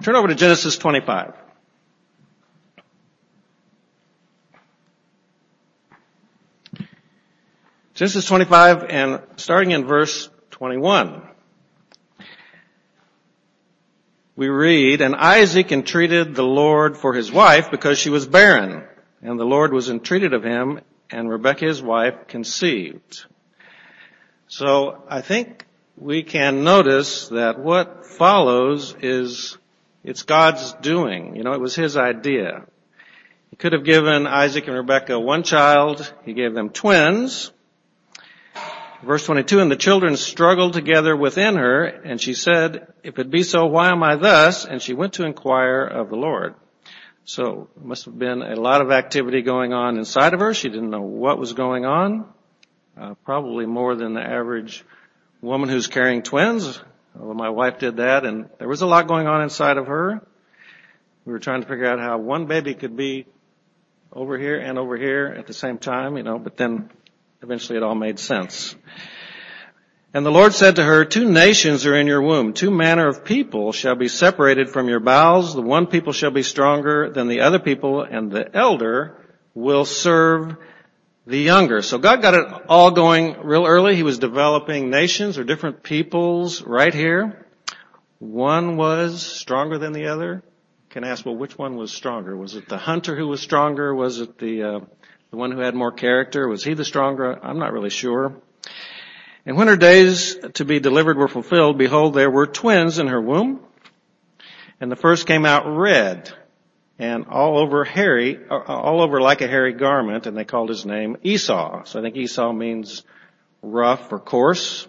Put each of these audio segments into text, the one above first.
Turn over to Genesis 25. Genesis 25 and starting in verse 21. We read, "And Isaac entreated the Lord for his wife because she was barren. And the Lord was entreated of him, and Rebekah his wife conceived." So I think we can notice that what follows it's God's doing. It was His idea. He could have given Isaac and Rebekah one child. He gave them twins. Verse 22, "And the children struggled together within her, and she said, 'If it be so, why am I thus?' And she went to inquire of the Lord." So it must have been a lot of activity going on inside of her. She didn't know what was going on. Probably more than the average woman who's carrying twins. Well, my wife did that, and there was a lot going on inside of her. We were trying to figure out how one baby could be over here and over here at the same time, but then eventually it all made sense. "And the Lord said to her, 2 nations are in your womb. 2 manner of people shall be separated from your bowels. The one people shall be stronger than the other people, and the elder will serve the younger." So God got it all going real early. He was developing nations or different peoples right here. One was stronger than the other. You can ask, well, which one was stronger? Was it the hunter who was stronger? Was it the one who had more character? Was he the stronger? I'm not really sure. "And when her days to be delivered were fulfilled, behold, there were twins in her womb. And the first came out red and all over like a hairy garment, and they called his name Esau." So I think Esau means rough or coarse.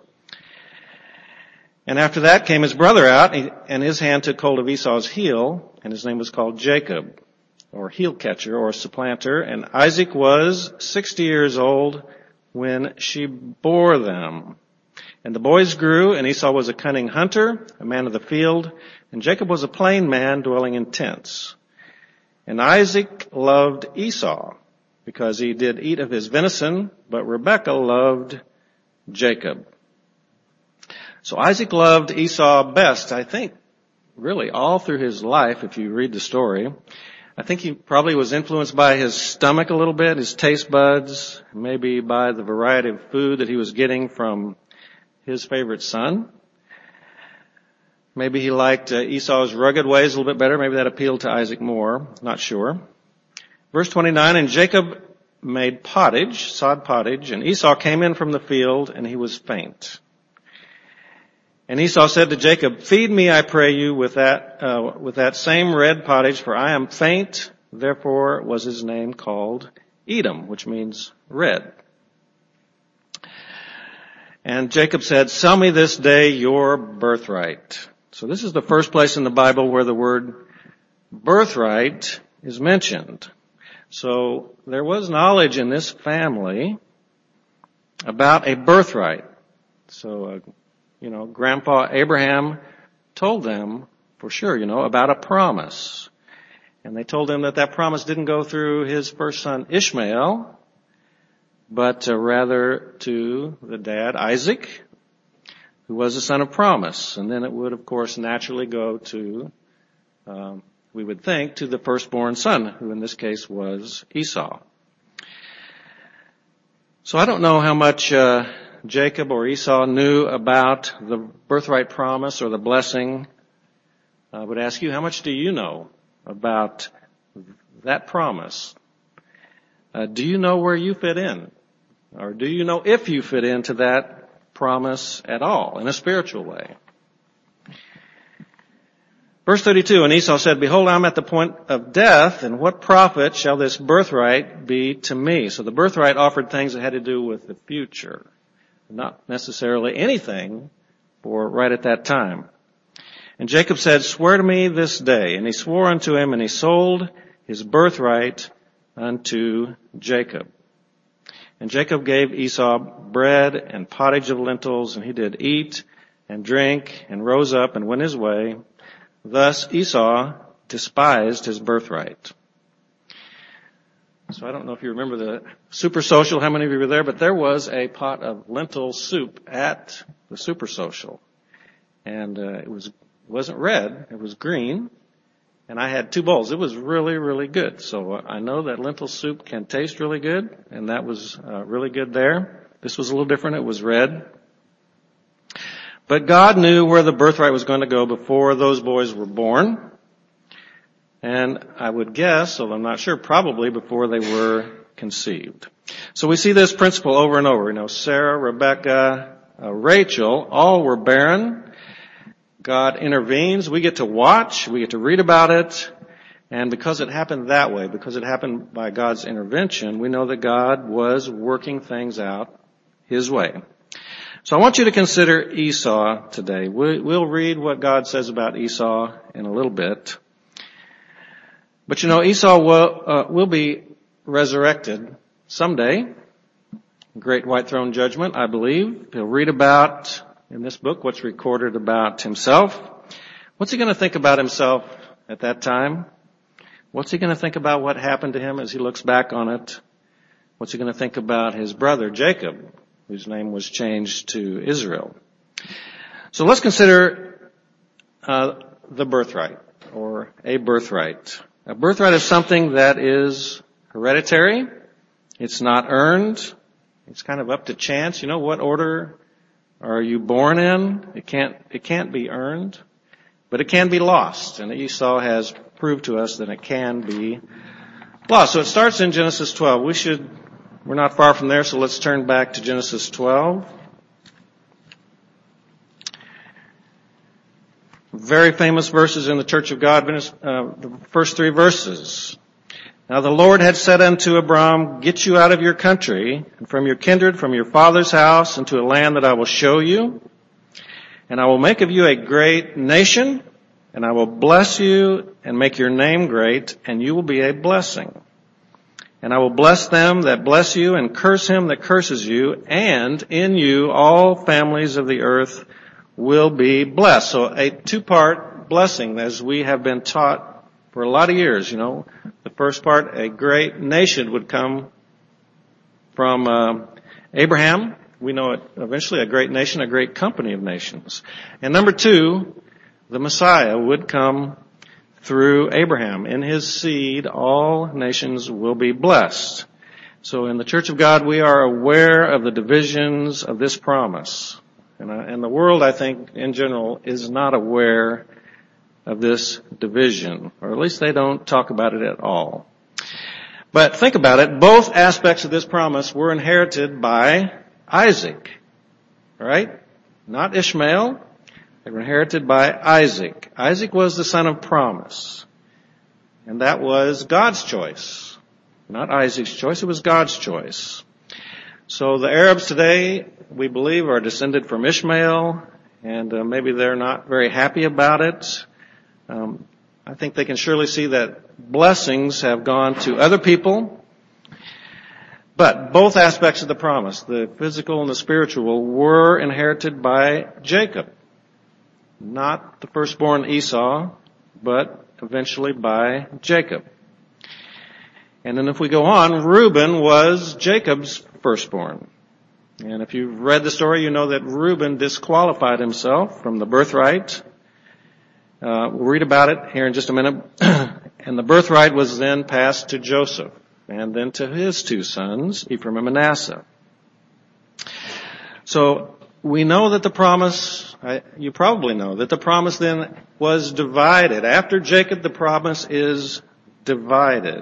"And after that came his brother out, and his hand took hold of Esau's heel, and his name was called Jacob, or heel catcher, or supplanter. And Isaac was 60 years old when she bore them. And the boys grew, and Esau was a cunning hunter, a man of the field, and Jacob was a plain man dwelling in tents. And Isaac loved Esau, because he did eat of his venison, but Rebekah loved Jacob." So Isaac loved Esau best, I think, really all through his life, if you read the story. I think he probably was influenced by his stomach a little bit, his taste buds, maybe by the variety of food that he was getting from his favorite son. Maybe he liked Esau's rugged ways a little bit better. Maybe that appealed to Isaac more. Not sure. Verse 29, "And Jacob made pottage, sod pottage, and Esau came in from the field, and he was faint. And Esau said to Jacob, 'Feed me, I pray you, with that same red pottage, for I am faint.' Therefore was his name called Edom, which means red. And Jacob said, 'Sell me this day your birthright.'" So this is the first place in the Bible where the word birthright is mentioned. So there was knowledge in this family about a birthright. So, Grandpa Abraham told them for sure, about a promise. And they told him that promise didn't go through his first son Ishmael, but rather to the dad Isaac, who was a son of promise. And then it would, of course, naturally go to, we would think, to the firstborn son, who in this case was Esau. So I don't know how much Jacob or Esau knew about the birthright promise or the blessing. I would ask you, how much do you know about that promise? Do you know where you fit in? Or do you know if you fit into that promise at all in a spiritual way? Verse 32, "And Esau said, 'Behold, I am at the point of death, and what profit shall this birthright be to me?'" So the birthright offered things that had to do with the future, not necessarily anything for right at that time. "And Jacob said, 'Swear to me this day.' And he swore unto him, and he sold his birthright unto Jacob. And Jacob gave Esau bread and pottage of lentils, and he did eat and drink, and rose up and went his way. Thus Esau despised his birthright." So I don't know if you remember the Super Social, how many of you were there, but there was a pot of lentil soup at the Super Social. And it wasn't red, it was green. And I had 2 bowls. It was really, really good. So I know that lentil soup can taste really good, and that was really good there. This was a little different. It was red. But God knew where the birthright was going to go before those boys were born. And I would guess, although I'm not sure, probably before they were conceived. So we see this principle over and over. You know, Sarah, Rebecca, Rachel, all were barren. God intervenes. We get to watch. We get to read about it. And because it happened that way, because it happened by God's intervention, we know that God was working things out His way. So I want you to consider Esau today. We'll read what God says about Esau in a little bit. But you know, Esau will be resurrected someday. Great white throne judgment, I believe. He'll read about in this book what's recorded about himself. What's he going to think about himself at that time? What's he going to think about what happened to him as he looks back on it? What's he going to think about his brother Jacob, whose name was changed to Israel? So let's consider the birthright, or a birthright. A birthright is something that is hereditary. It's not earned. It's kind of up to chance. You know, what order are you born in? It can't be earned, but it can be lost. And Esau has proved to us that it can be lost. So it starts in Genesis 12. We're not far from there, so let's turn back to Genesis 12. Very famous verses in the Church of God, the first 3 verses. Now the Lord had said unto Abram, get you out of your country, and from your kindred, from your father's house, into a land that I will show you. And I will make of you a great nation, and I will bless you and make your name great, and you will be a blessing. And I will bless them that bless you, and curse him that curses you, and in you all families of the earth will be blessed. So a 2-part blessing, as we have been taught for a lot of years. You know, the first part, a great nation would come from Abraham. We know it eventually, a great nation, a great company of nations. And number 2, the Messiah would come through Abraham. In his seed, all nations will be blessed. So in the Church of God, we are aware of the divisions of this promise. And the world, I think, in general, is not aware of this division, or at least they don't talk about it at all. But think about it, both aspects of this promise were inherited by Isaac, right? Not Ishmael. They were inherited by Isaac. Isaac was the son of promise, and that was God's choice. Not Isaac's choice, it was God's choice. So the Arabs today, we believe, are descended from Ishmael, and maybe they're not very happy about it. I think they can surely see that blessings have gone to other people. But both aspects of the promise, the physical and the spiritual, were inherited by Jacob. Not the firstborn Esau, but eventually by Jacob. And then if we go on, Reuben was Jacob's firstborn. And if you've read the story, you know that Reuben disqualified himself from the birthright. We'll read about it here in just a minute. And the birthright was then passed to Joseph, and then to his 2 sons, Ephraim and Manasseh. So we know that the promise, you probably know, that the promise then was divided. After Jacob, the promise is divided.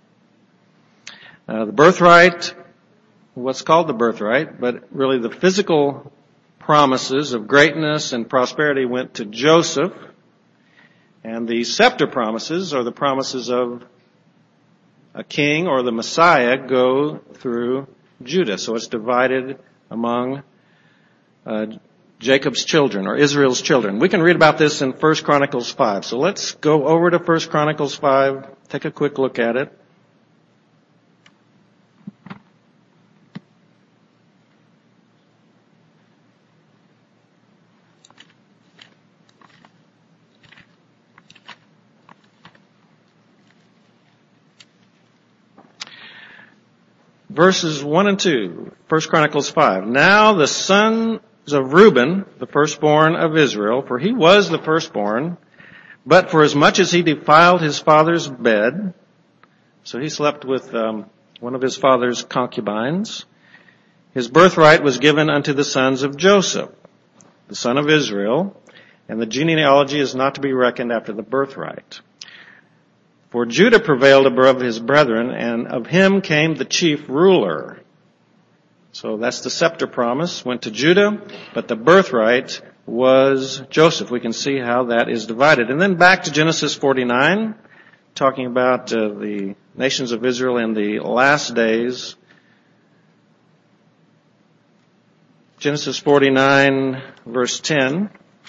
The birthright, what's called the birthright, but really the physical promises of greatness and prosperity went to Joseph. And the scepter promises, or the promises of a king or the Messiah, go through Judah. So it's divided among Jacob's children, or Israel's children. We can read about this in 1 Chronicles 5. So let's go over to 1 Chronicles 5, take a quick look at it. Verses 1 and 2, 1 Chronicles 5. Now the sons of Reuben, the firstborn of Israel, for he was the firstborn, But for as much as he defiled his father's bed, so he slept with one of his father's concubines, his birthright was given unto the sons of Joseph, the son of Israel, and the genealogy is not to be reckoned after the birthright. For Judah prevailed above his brethren, and of him came the chief ruler. So that's the scepter promise, went to Judah, but the birthright was Joseph. We can see how that is divided. And then back to Genesis 49, talking about the nations of Israel in the last days. Genesis 49, verse 10.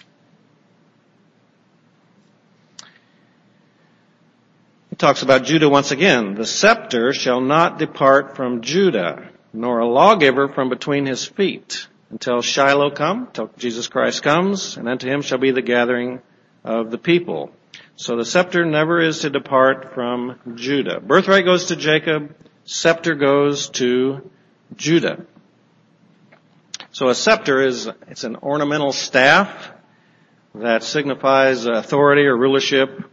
It talks about Judah once again. The scepter shall not depart from Judah, nor a lawgiver from between his feet, until Shiloh come, till Jesus Christ comes, and unto him shall be the gathering of the people. So the scepter never is to depart from Judah. Birthright goes to Jacob, scepter goes to Judah. So a scepter it's an ornamental staff that signifies authority or rulership.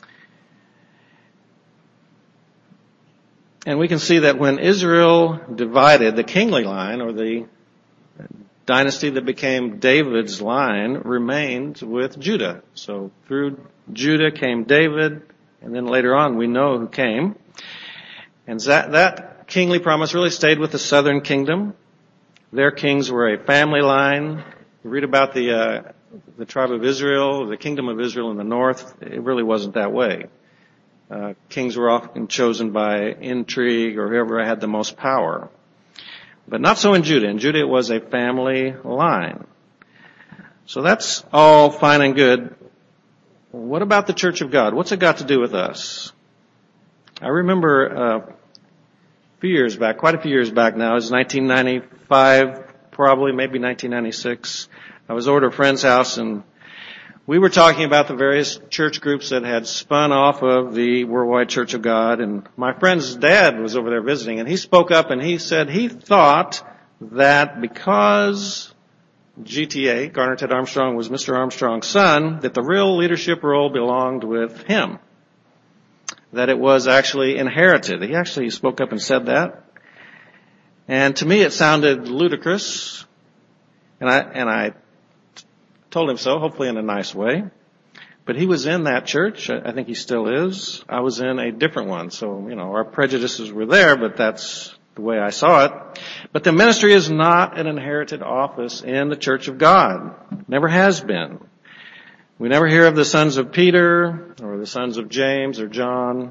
And we can see that when Israel divided, the kingly line, or the dynasty that became David's line, remained with Judah. So through Judah came David, and then later on we know who came. And that kingly promise really stayed with the southern kingdom. Their kings were a family line. You read about the tribe of Israel, the kingdom of Israel in the north. It really wasn't that way. Kings were often chosen by intrigue or whoever had the most power. But not so in Judah. In Judah it was a family line. So that's all fine and good. What about the Church of God? What's it got to do with us? I remember a few years back, quite a few years back now, it was 1995, probably, maybe 1996. I was over at a friend's house and we were talking about the various church groups that had spun off of the Worldwide Church of God, and my friend's dad was over there visiting, and he spoke up and he said he thought that because GTA, Garner Ted Armstrong, was Mr. Armstrong's son, that the real leadership role belonged with him. That it was actually inherited. He actually spoke up and said that. And to me it sounded ludicrous, and I told him so, hopefully in a nice way. But he was in that church. I think he still is. I was in a different one. So, our prejudices were there, but that's the way I saw it. But the ministry is not an inherited office in the Church of God. Never has been. We never hear of the sons of Peter or the sons of James or John.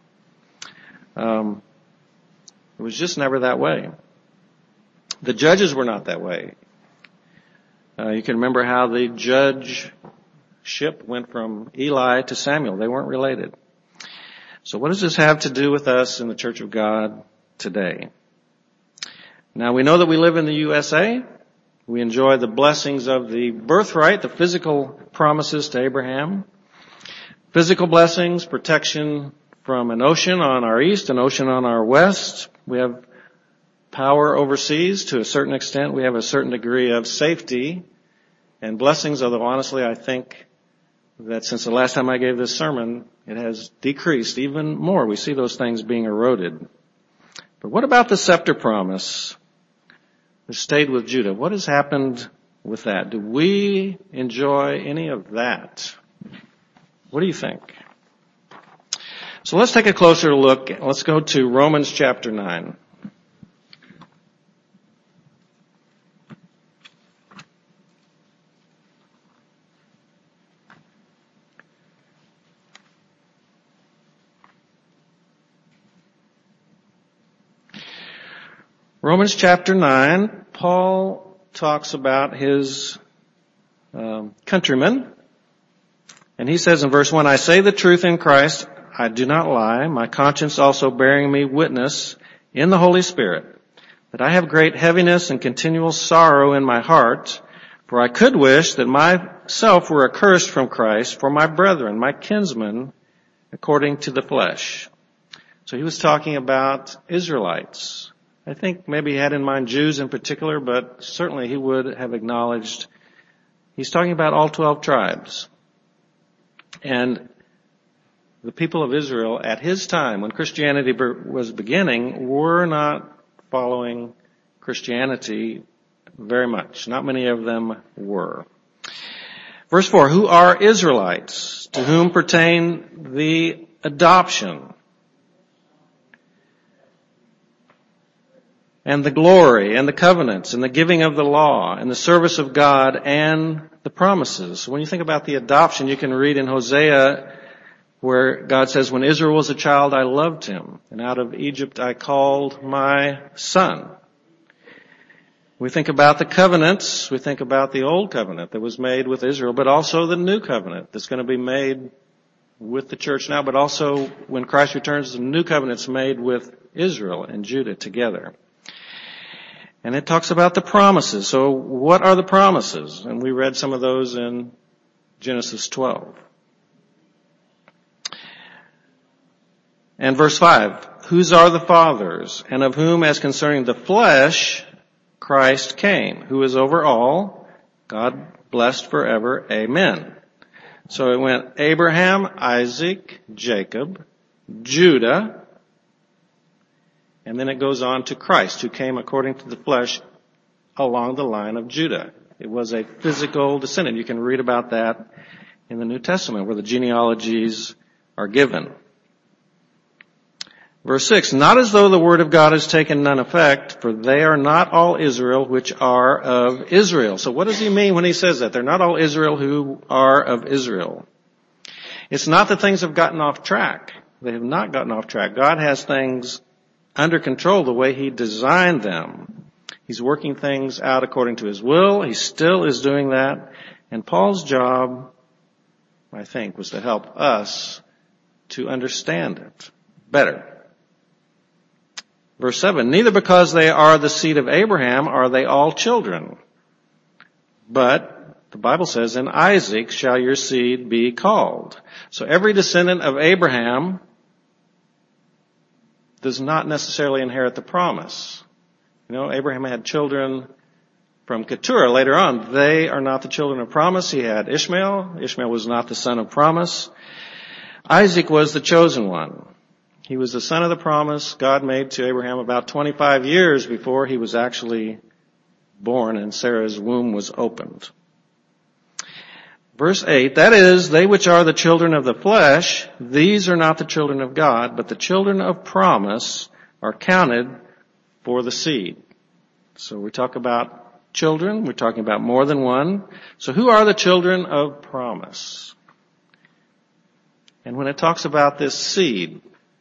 It was just never that way. The judges were not that way. You can remember how the judgeship went from Eli to Samuel. They weren't related. So what does this have to do with us in the Church of God today? Now we know that we live in the USA. We enjoy the blessings of the birthright, the physical promises to Abraham. Physical blessings, protection from an ocean on our east, an ocean on our west. We have power overseas to a certain extent. We have a certain degree of safety and blessings, although honestly I think that since the last time I gave this sermon, it has decreased even more. We see those things being eroded. But what about the scepter promise that stayed with Judah? What has happened with that? Do we enjoy any of that? What do you think? So let's take a closer look. Let's go to Romans chapter 9. Romans chapter 9, Paul talks about his countrymen. And he says in verse 1, I say the truth in Christ, I do not lie, my conscience also bearing me witness in the Holy Spirit, that I have great heaviness and continual sorrow in my heart, for I could wish that myself were accursed from Christ for my brethren, my kinsmen, according to the flesh. So he was talking about Israelites. I think maybe he had in mind Jews in particular, but certainly he would have acknowledged he's talking about all 12 tribes. And the people of Israel at his time, when Christianity was beginning, were not following Christianity very much. Not many of them were. Verse 4, who are Israelites, to whom pertain the adoption and the glory and the covenants and the giving of the law and the service of God and the promises. When you think about the adoption, you can read in Hosea where God says, when Israel was a child, I loved him, and out of Egypt I called my son. We think about the covenants. We think about the old covenant that was made with Israel, but also the new covenant that's going to be made with the church now, but also when Christ returns, the new covenant's made with Israel and Judah together. And it talks about the promises. So what are the promises? And we read some of those in Genesis 12. And verse 5, whose are the fathers, and of whom as concerning the flesh Christ came, who is over all, God blessed forever. Amen. So it went Abraham, Isaac, Jacob, Judah, and then it goes on to Christ, who came according to the flesh along the line of Judah. It was a physical descendant. You can read about that in the New Testament where the genealogies are given. Verse 6, not as though the word of God has taken none effect, for they are not all Israel which are of Israel. So what does he mean when he says that? They're not all Israel who are of Israel. It's not that things have gotten off track. They have not gotten off track. God has things under control the way he designed them. He's working things out according to his will. He still is doing that. And Paul's job, I think, was to help us to understand it better. Verse 7, neither because they are the seed of Abraham are they all children. But the Bible says, in Isaac shall your seed be called. So every descendant of Abraham does not necessarily inherit the promise. You know, Abraham had children from Keturah later on. They are not the children of promise. He had Ishmael. Ishmael was not the son of promise. Isaac was the chosen one. He was the son of the promise God made to Abraham about 25 years before he was actually born and Sarah's womb was opened. Verse 8, that is, they which are the children of the flesh, these are not the children of God, but the children of promise are counted for the seed. So we talk about children, we're talking about more than one. So who are the children of promise? And when it talks about this seed,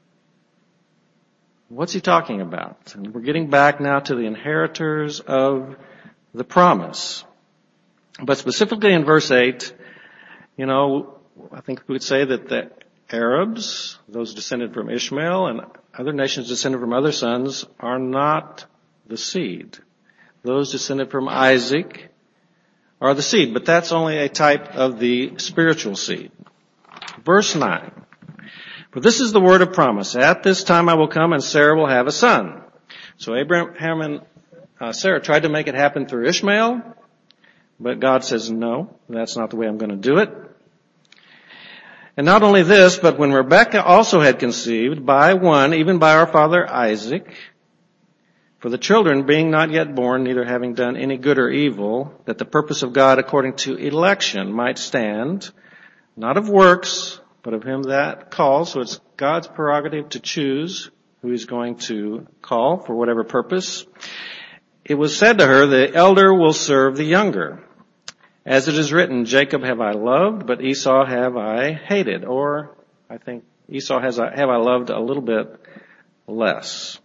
what's he talking about? And we're getting back now to the inheritors of the promise. But specifically in verse 8, you know, I think we would say that the Arabs, those descended from Ishmael, and other nations descended from other sons, are not the seed. Those descended from Isaac are the seed, but that's only a type of the spiritual seed. Verse 9. For this is the word of promise. At this time I will come and Sarah will have a son. So Abraham and Sarah tried to make it happen through Ishmael, but God says, no, that's not the way I'm going to do it. And not only this, but when Rebekah also had conceived by one, even by our father Isaac, for the children being not yet born, neither having done any good or evil, that the purpose of God according to election might stand, not of works, but of him that calls. So it's God's prerogative to choose who he's going to call for whatever purpose. It was said to her, the elder will serve the younger. As it is written, Jacob have I loved, but Esau have I hated. Or, I think, Esau have I loved a little bit less.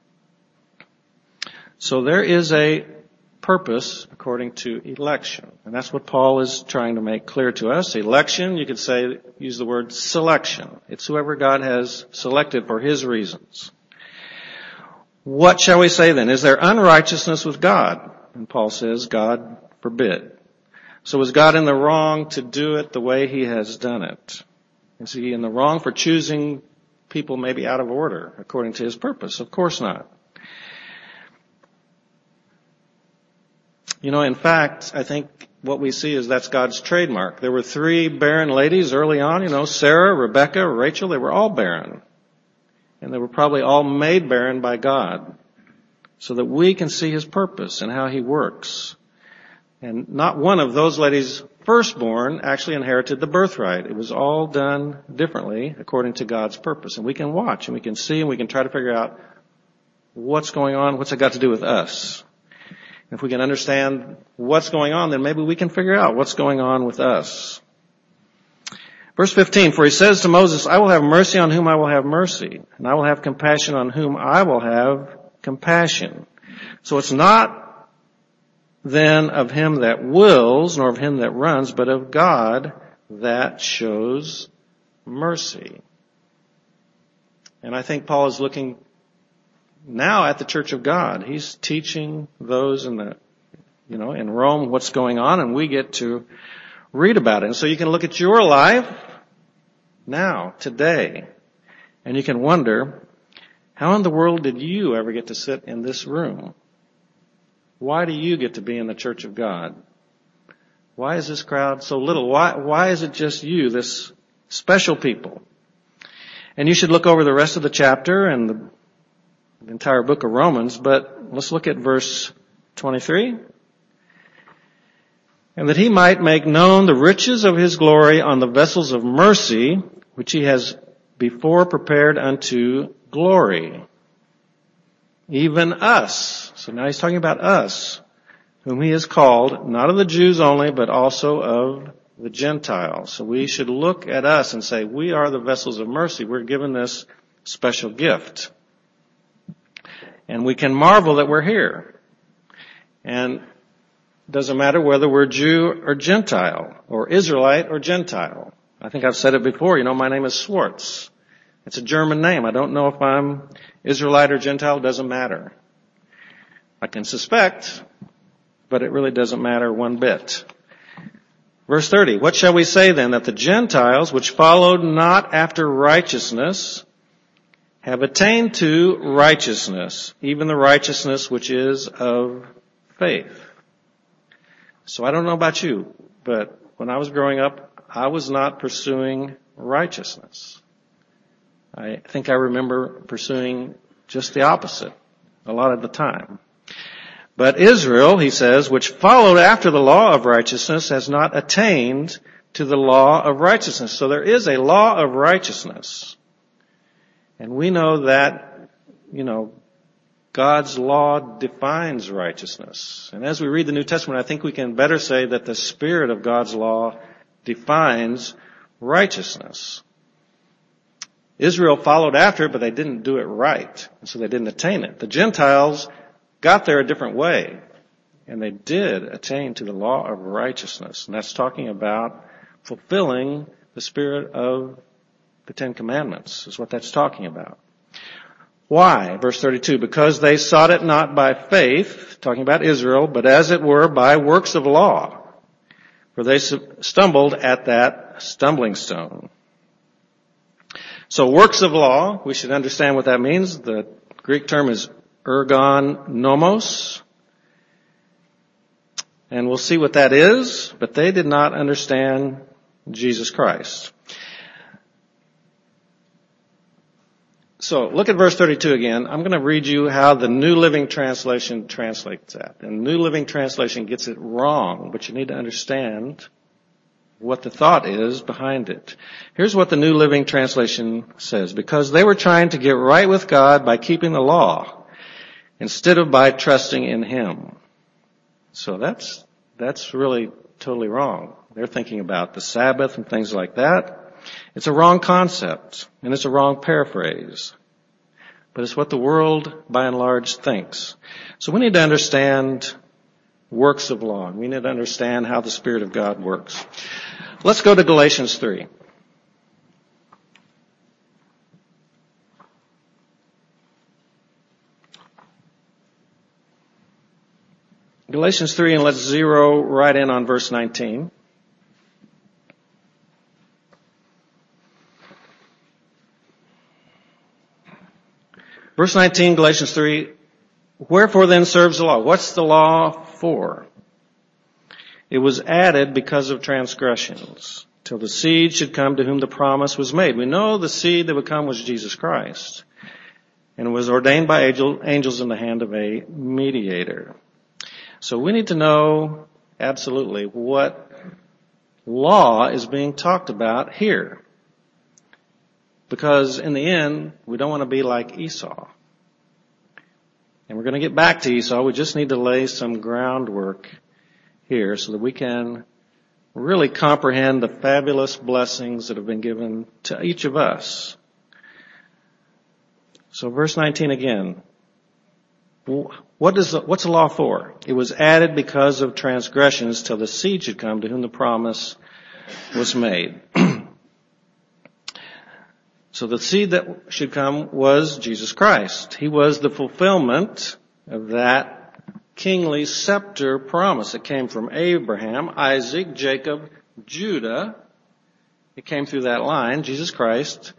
So there is a purpose according to election. And that's what Paul is trying to make clear to us. Election, you could say, use the word selection. It's whoever God has selected for his reasons. What shall we say then? Is there unrighteousness with God? And Paul says, God forbid. So is God in the wrong to do it the way he has done it? Is he in the wrong for choosing people maybe out of order according to his purpose? Of course not. You know, in fact, I think what we see is that's God's trademark. There were 3 barren ladies early on, Sarah, Rebecca, Rachel, they were all barren. And they were probably all made barren by God so that we can see His purpose and how He works. And not one of those ladies' firstborn actually inherited the birthright. It was all done differently according to God's purpose. And we can watch and we can see and we can try to figure out what's going on, what's it got to do with us. If we can understand what's going on, then maybe we can figure out what's going on with us. Verse 15, for He says to Moses, I will have mercy on whom I will have mercy, and I will have compassion on whom I will have compassion. So it's not then of him that wills, nor of him that runs, but of God that shows mercy. And I think Paul is looking now at the church of God. He's teaching those in Rome what's going on, and we get to read about it. And so you can look at your life now, today, and you can wonder, how in the world did you ever get to sit in this room? Why do you get to be in the church of God? Why is this crowd so little? Why is it just you, this special people? And you should look over the rest of the chapter and the entire book of Romans, but let's look at verse 23. And that He might make known the riches of His glory on the vessels of mercy, which He has before prepared unto glory. Even us. So now He's talking about us, whom He has called, not of the Jews only, but also of the Gentiles. So we should look at us and say, we are the vessels of mercy. We're given this special gift. And we can marvel that we're here. And it doesn't matter whether we're Jew or Gentile, or Israelite or Gentile. I think I've said it before, my name is Schwartz. It's a German name. I don't know if I'm Israelite or Gentile. It doesn't matter. I can suspect, but it really doesn't matter one bit. Verse 30, what shall we say then? That the Gentiles, which followed not after righteousness, have attained to righteousness, even the righteousness which is of faith. So I don't know about you, but when I was growing up, I was not pursuing righteousness. I think I remember pursuing just the opposite a lot of the time. But Israel, he says, which followed after the law of righteousness, has not attained to the law of righteousness. So there is a law of righteousness. And we know that, God's law defines righteousness. And as we read the New Testament, I think we can better say that the Spirit of God's law defines righteousness. Israel followed after it, but they didn't do it right. And so they didn't attain it. The Gentiles got there a different way. And they did attain to the law of righteousness. And that's talking about fulfilling the spirit of the 10 Commandments, is what that's talking about. Why? Verse 32, because they sought it not by faith, talking about Israel, but as it were by works of law. For they stumbled at that stumbling stone. So works of law, we should understand what that means. The Greek term is ergon nomos. And we'll see what that is, but they did not understand Jesus Christ. So look at verse 32 again. I'm going to read you how the New Living Translation translates that. And the New Living Translation gets it wrong, but you need to understand what the thought is behind it. Here's what the New Living Translation says. Because they were trying to get right with God by keeping the law instead of by trusting in Him. So that's really totally wrong. They're thinking about the Sabbath and things like that. It's a wrong concept, and it's a wrong paraphrase. But it's what the world, by and large, thinks. So we need to understand works of law. We need to understand how the Spirit of God works. Let's go to Galatians 3. Galatians 3, and let's zero right in on verse 19. Verse 19, Galatians 3, wherefore then serves the law? What's the law for? It was added because of transgressions, till the seed should come to whom the promise was made. We know the seed that would come was Jesus Christ, and it was ordained by angels in the hand of a mediator. So we need to know absolutely what law is being talked about here. Because in the end, we don't want to be like Esau. And we're going to get back to Esau. We just need to lay some groundwork here so that we can really comprehend the fabulous blessings that have been given to each of us. So verse 19 again. What's the law for? It was added because of transgressions till the seed should come to whom the promise was made. So the seed that should come was Jesus Christ. He was the fulfillment of that kingly scepter promise. It came from Abraham, Isaac, Jacob, Judah. It came through that line. Jesus Christ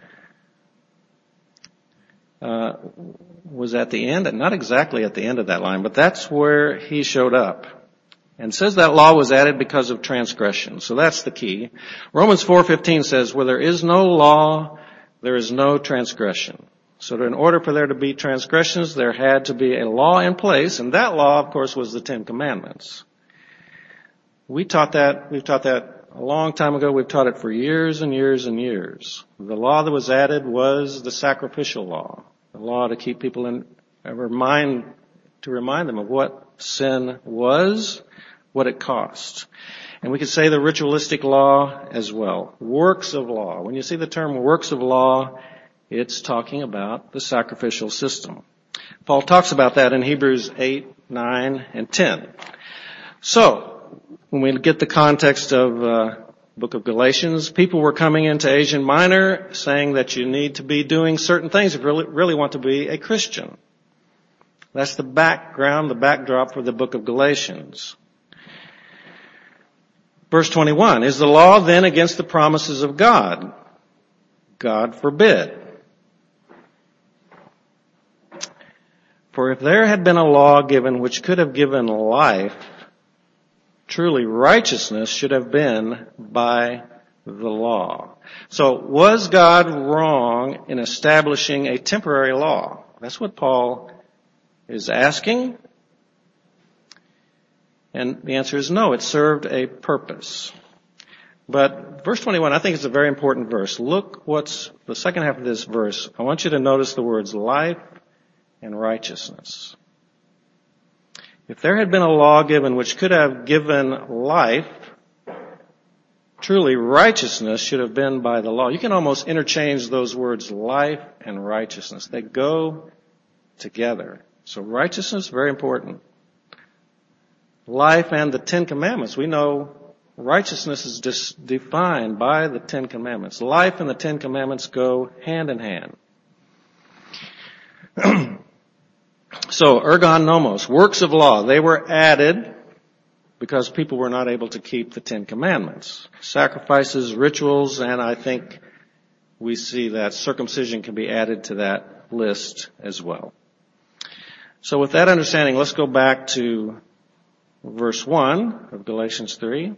was at the end, not exactly at the end of that line, but that's where he showed up. And says that law was added because of transgression. So that's the key. Romans 4:15 says, where there is no law, there is no transgression. So that in order for there to be transgressions, there had to be a law in place, and that law, of course, was the Ten Commandments. We've taught that a long time ago. We've taught it for years and years and years. The law that was added was the sacrificial law, the law to keep people to remind them of what sin was, what it cost. And we could say the ritualistic law as well. Works of law. When you see the term works of law, it's talking about the sacrificial system. Paul talks about that in Hebrews 8, 9, and 10. So, when we get the context of book of Galatians, people were coming into Asia Minor saying that you need to be doing certain things if you really want to be a Christian. That's the background, the backdrop for the book of Galatians. Verse 21, is the law then against the promises of God? God forbid. For if there had been a law given which could have given life, truly righteousness should have been by the law. So was God wrong in establishing a temporary law? That's what Paul is asking. And the answer is no, it served a purpose. But verse 21, I think is a very important verse. Look what's the second half of this verse. I want you to notice the words life and righteousness. If there had been a law given which could have given life, truly righteousness should have been by the law. You can almost interchange those words, life and righteousness. They go together. So righteousness, very important. Life and the Ten Commandments. We know righteousness is defined by the Ten Commandments. Life and the Ten Commandments go hand in hand. So, ergon nomos, works of law, they were added because people were not able to keep the Ten Commandments. Sacrifices, rituals, and I think we see that circumcision can be added to that list as well. So with that understanding, let's go back to verse 1 of Galatians 3.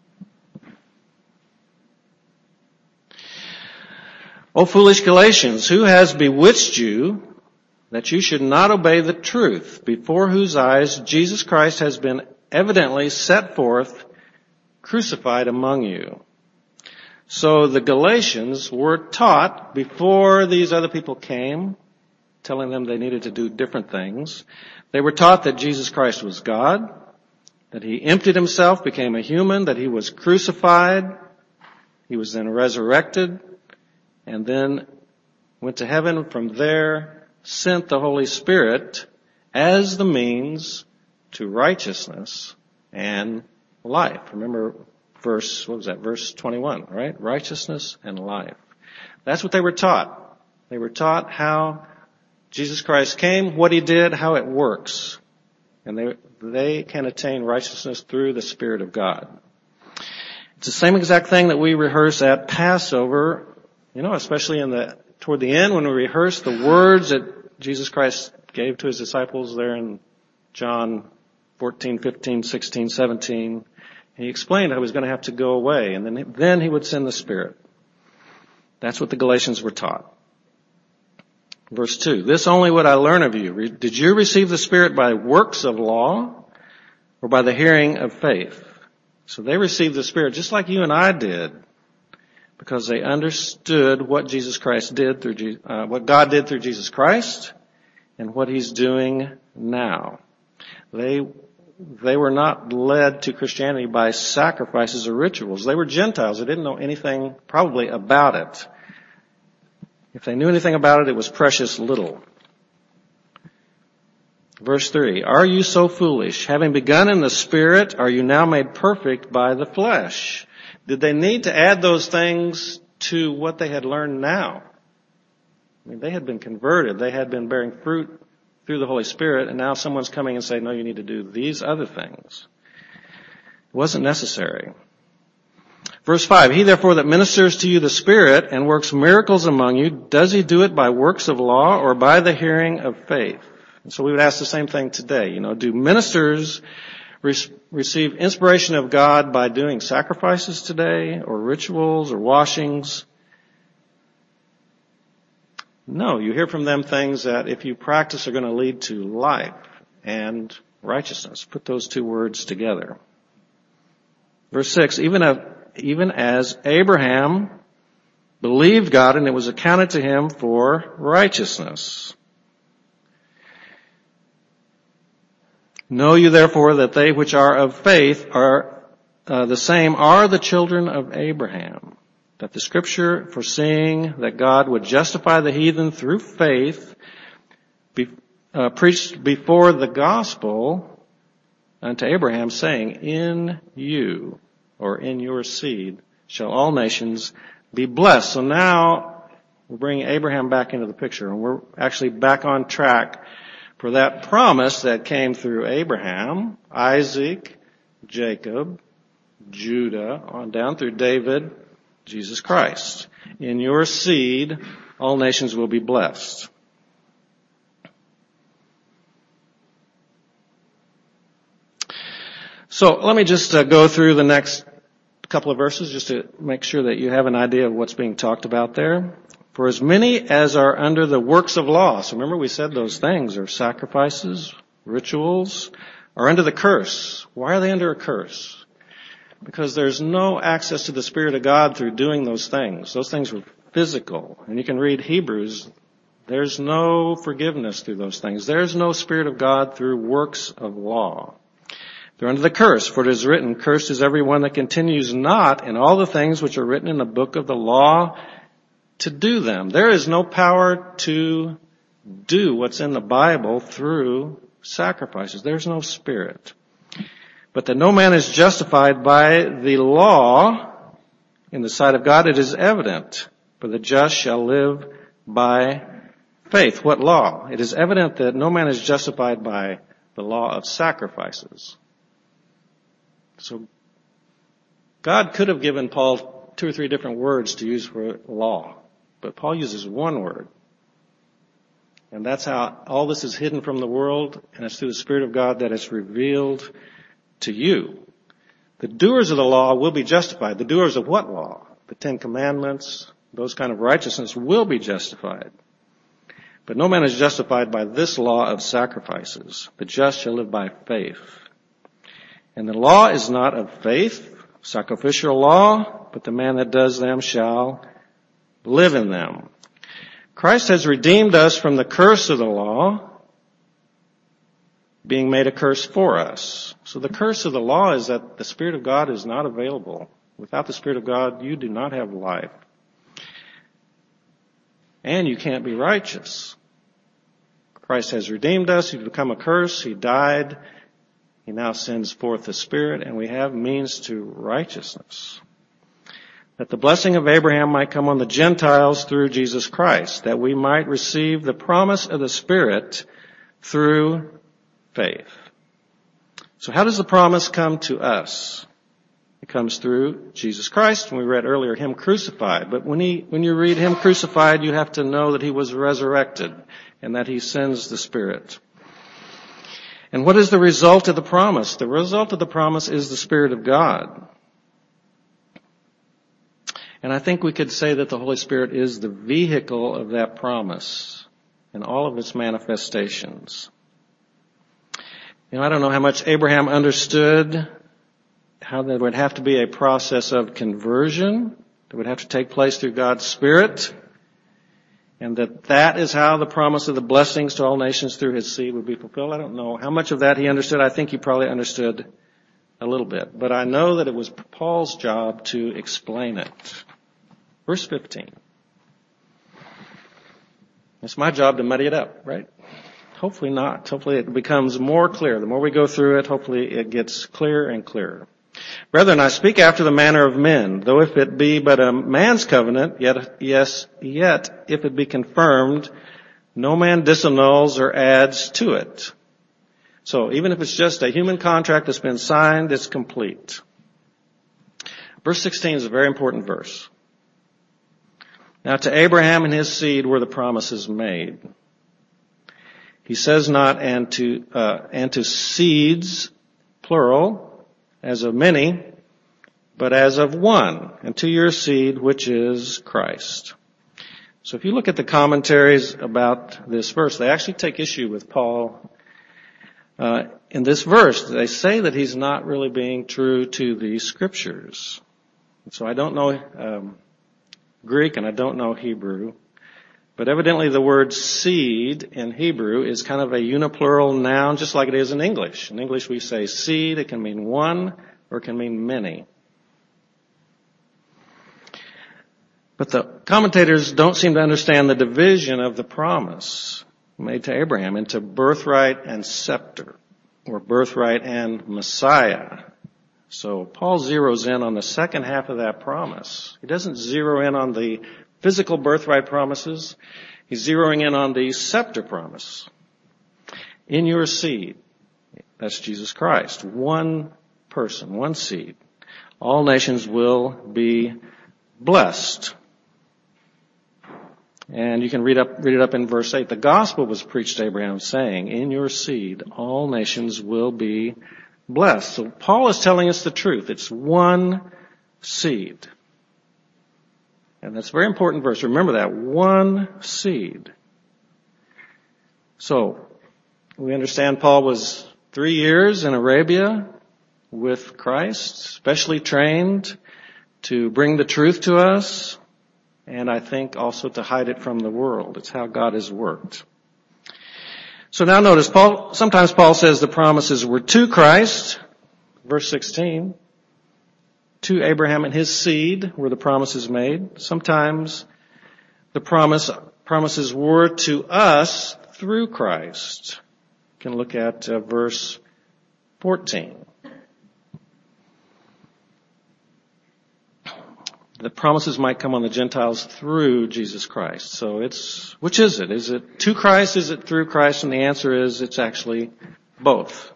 O foolish Galatians, who has bewitched you that you should not obey the truth, before whose eyes Jesus Christ has been evidently set forth, crucified among you? So the Galatians were taught before these other people came, telling them they needed to do different things. They were taught that Jesus Christ was God, that he emptied himself, became a human, that he was crucified, he was then resurrected, and then went to heaven. From there, sent the Holy Spirit as the means to righteousness and life. Remember verse 21, right? Righteousness and life. That's what they were taught. They were taught how Jesus Christ came, what he did, how it works. And they can attain righteousness through the Spirit of God. It's the same exact thing that we rehearse at Passover, especially toward the end when we rehearse the words that Jesus Christ gave to his disciples there in John 14, 15, 16, 17. He explained how he was going to have to go away, and then he would send the Spirit. That's what the Galatians were taught. Verse 2, this only would I learn of you. Did you receive the Spirit by works of law or by the hearing of faith? So they received the Spirit just like you and I did, because they understood what Jesus Christ did through what God did through Jesus Christ and what He's doing now. They were not led to Christianity by sacrifices or rituals. They were Gentiles. They didn't know anything probably about it. If they knew anything about it, it was precious little. Verse 3, are you so foolish? Having begun in the Spirit, are you now made perfect by the flesh? Did they need to add those things to what they had learned now? I mean, they had been converted. They had been bearing fruit through the Holy Spirit, and now someone's coming and saying, no, you need to do these other things. It wasn't necessary. Verse 5, he therefore that ministers to you the Spirit and works miracles among you, does he do it by works of law or by the hearing of faith? And so we would ask the same thing today. Do ministers receive inspiration of God by doing sacrifices today or rituals or washings? No, you hear from them things that if you practice are going to lead to life and righteousness. Put those two words together. Verse 6, even as Abraham believed God and it was accounted to him for righteousness. Know you therefore that they which are of faith are the same are the children of Abraham. That the Scripture, foreseeing that God would justify the heathen through faith, preached before the gospel unto Abraham, saying, in you, or in your seed, shall all nations be blessed. So now we're bringing Abraham back into the picture, and we're actually back on track for that promise that came through Abraham, Isaac, Jacob, Judah, on down through David, Jesus Christ. In your seed, all nations will be blessed. So let me just go through the next couple of verses just to make sure that you have an idea of what's being talked about there. For as many as are under the works of law, so remember we said those things are sacrifices, rituals, are under the curse. Why are they under a curse? Because there's no access to the Spirit of God through doing those things. Those things were physical. And you can read Hebrews. There's no forgiveness through those things. There's no Spirit of God through works of law. They're under the curse, for it is written, cursed is everyone that continues not in all the things which are written in the book of the law to do them. There is no power to do what's in the Bible through sacrifices. There's no Spirit. But that no man is justified by the law in the sight of God, it is evident. For the just shall live by faith. What law? It is evident that no man is justified by the law of sacrifices. So God could have given Paul 2 or 3 different words to use for law. But Paul uses one word. And that's how all this is hidden from the world, and it's through the Spirit of God that it's revealed to you. The doers of the law will be justified. The doers of what law? The 10 Commandments, those kind of righteousness will be justified. But no man is justified by this law of sacrifices. The just shall live by faith. And the law is not of faith, sacrificial law, but the man that does them shall live in them. Christ has redeemed us from the curse of the law, being made a curse for us. So the curse of the law is that the Spirit of God is not available. Without the Spirit of God, you do not have life. And you can't be righteous. Christ has redeemed us. He's become a curse. He died. He now sends forth the Spirit, and we have means to righteousness. That the blessing of Abraham might come on the Gentiles through Jesus Christ, that we might receive the promise of the Spirit through faith. So how does the promise come to us? It comes through Jesus Christ. And we read earlier, Him crucified. But when you read Him crucified, you have to know that He was resurrected and that He sends the Spirit. And what is the result of the promise? The result of the promise is the Spirit of God. And I think we could say that the Holy Spirit is the vehicle of that promise in all of its manifestations. I don't know how much Abraham understood how there would have to be a process of conversion that would have to take place through God's Spirit, and that is how the promise of the blessings to all nations through his seed would be fulfilled. I don't know how much of that he understood. I think he probably understood a little bit. But I know that it was Paul's job to explain it. Verse 15. It's my job to muddy it up, right? Hopefully not. Hopefully it becomes more clear. The more we go through it, hopefully it gets clearer and clearer. Brethren, I speak after the manner of men, though if it be but a man's covenant, yet if it be confirmed, no man disannuls or adds to it. So even if it's just a human contract that's been signed, it's complete. Verse 16 is a very important verse. Now to Abraham and his seed were the promises made. He says not, and to seeds, plural, as of many, but as of one, and to your seed, which is Christ. So if you look at the commentaries about this verse, they actually take issue with Paul. In this verse, they say that he's not really being true to the Scriptures. So I don't know Greek and I don't know Hebrew. But evidently the word seed in Hebrew is kind of a uniplural noun, just like it is in English. In English we say seed. It can mean one or it can mean many. But the commentators don't seem to understand the division of the promise made to Abraham into birthright and scepter, or birthright and Messiah. So Paul zeroes in on the second half of that promise. He doesn't zero in on the physical birthright promises. He's zeroing in on the scepter promise. In your seed, that's Jesus Christ, one person, one seed, all nations will be blessed. And you can read it up in verse 8. The gospel was preached to Abraham saying, in your seed, all nations will be blessed. So Paul is telling us the truth. It's one seed. And that's a very important verse. Remember that, one seed. So, we understand Paul was 3 years in Arabia with Christ, specially trained to bring the truth to us, and I think also to hide it from the world. It's how God has worked. So now notice, sometimes Paul says the promises were to Christ, verse 16. To Abraham and his seed were the promises made. Sometimes the promises were to us through Christ. You can look at verse 14. The promises might come on the Gentiles through Jesus Christ. So which is it? Is it to Christ? Is it through Christ? And the answer is it's actually both.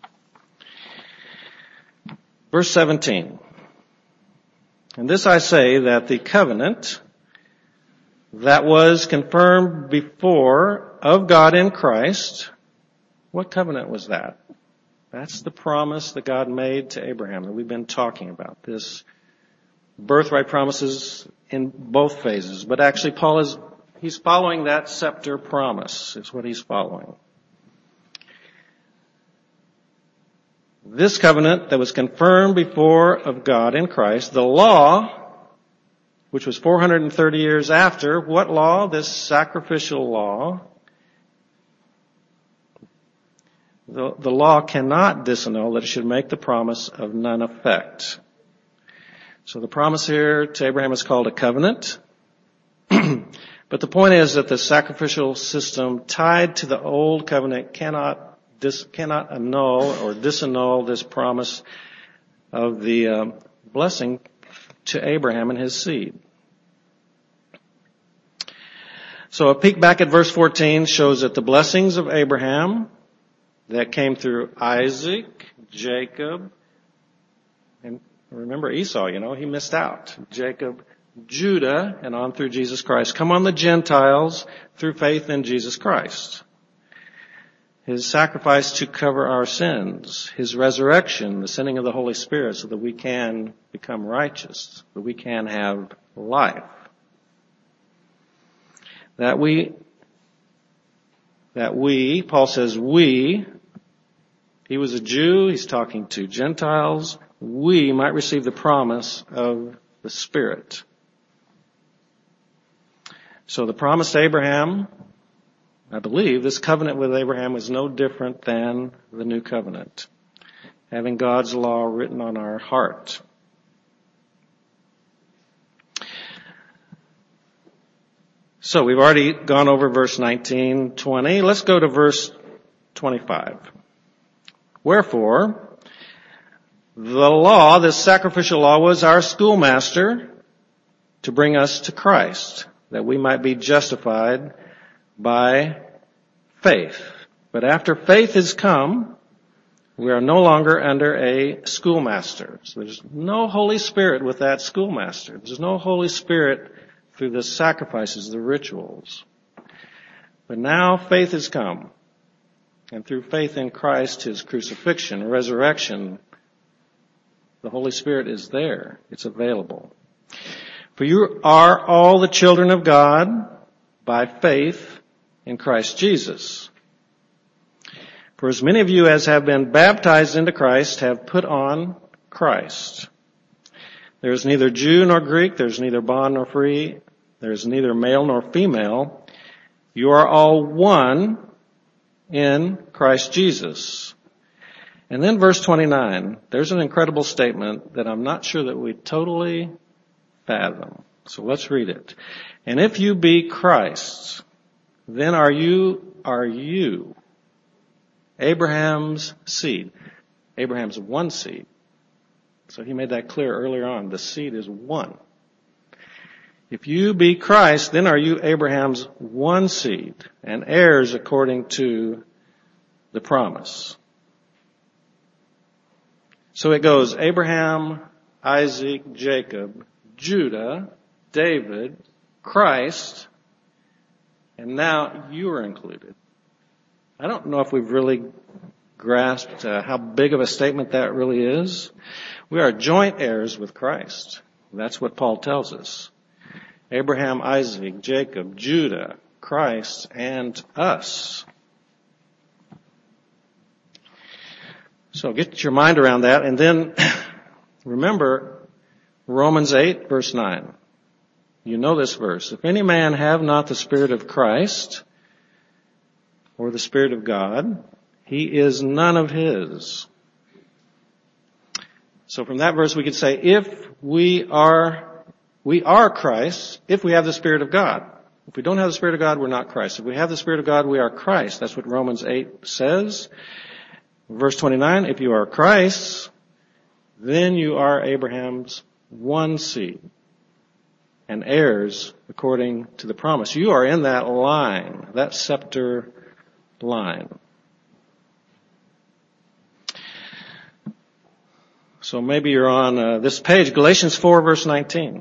Verse 17. And this I say, that the covenant that was confirmed before of God in Christ, what covenant was that? That's the promise that God made to Abraham that we've been talking about. This birthright promises in both phases. But actually he's following that scepter promise, is what he's following. This covenant that was confirmed before of God in Christ, the law, which was 430 years after, what law? This sacrificial law. The law cannot disannul that it should make the promise of none effect. So the promise here to Abraham is called a covenant. But the point is that the sacrificial system tied to the old covenant cannot annul or disannul this promise of the blessing to Abraham and his seed. So a peek back at verse 14 shows that the blessings of Abraham that came through Isaac, Jacob, and remember Esau, he missed out. Jacob, Judah, and on through Jesus Christ. Come on the Gentiles through faith in Jesus Christ. His sacrifice to cover our sins, His resurrection, the sending of the Holy Spirit so that we can become righteous, that we can have life. That we, Paul says he was a Jew, he's talking to Gentiles, we might receive the promise of the Spirit. So the promise to Abraham, I believe this covenant with Abraham is no different than the new covenant, having God's law written on our heart. So we've already gone over verse 19, 20. Let's go to verse 25. Wherefore, the law, this sacrificial law, was our schoolmaster to bring us to Christ, that we might be justified by faith. But after faith has come, we are no longer under a schoolmaster. So there's no Holy Spirit with that schoolmaster. There's no Holy Spirit through the sacrifices, the rituals. But now faith has come. And through faith in Christ, His crucifixion, resurrection, the Holy Spirit is there. It's available. For you are all the children of God by faith in Christ Jesus. For as many of you as have been baptized into Christ have put on Christ. There is neither Jew nor Greek, there is neither bond nor free, there is neither male nor female. You are all one in Christ Jesus. And then verse 29, there's an incredible statement that I'm not sure that we totally fathom. So let's read it. And if you be Christ's, then are you Abraham's seed. Abraham's one seed. So he made that clear earlier on. The seed is one. If you be Christ, then are you Abraham's one seed and heirs according to the promise. So it goes Abraham, Isaac, Jacob, Judah, David, Christ, and now you are included. I don't know if we've really grasped how big of a statement that really is. We are joint heirs with Christ. That's what Paul tells us. Abraham, Isaac, Jacob, Judah, Christ, and us. So get your mind around that, and then remember Romans 8, verse 9. You know this verse. If any man have not the Spirit of Christ, or the Spirit of God, he is none of his. So from that verse we could say, if we are Christ, if we have the Spirit of God. If we don't have the Spirit of God, we're not Christ. If we have the Spirit of God, we are Christ. That's what Romans 8 says. Verse 29, if you are Christ, then you are Abraham's one seed and heirs according to the promise. You are in that line, that scepter line. So maybe you're on this page, Galatians 4, verse 19.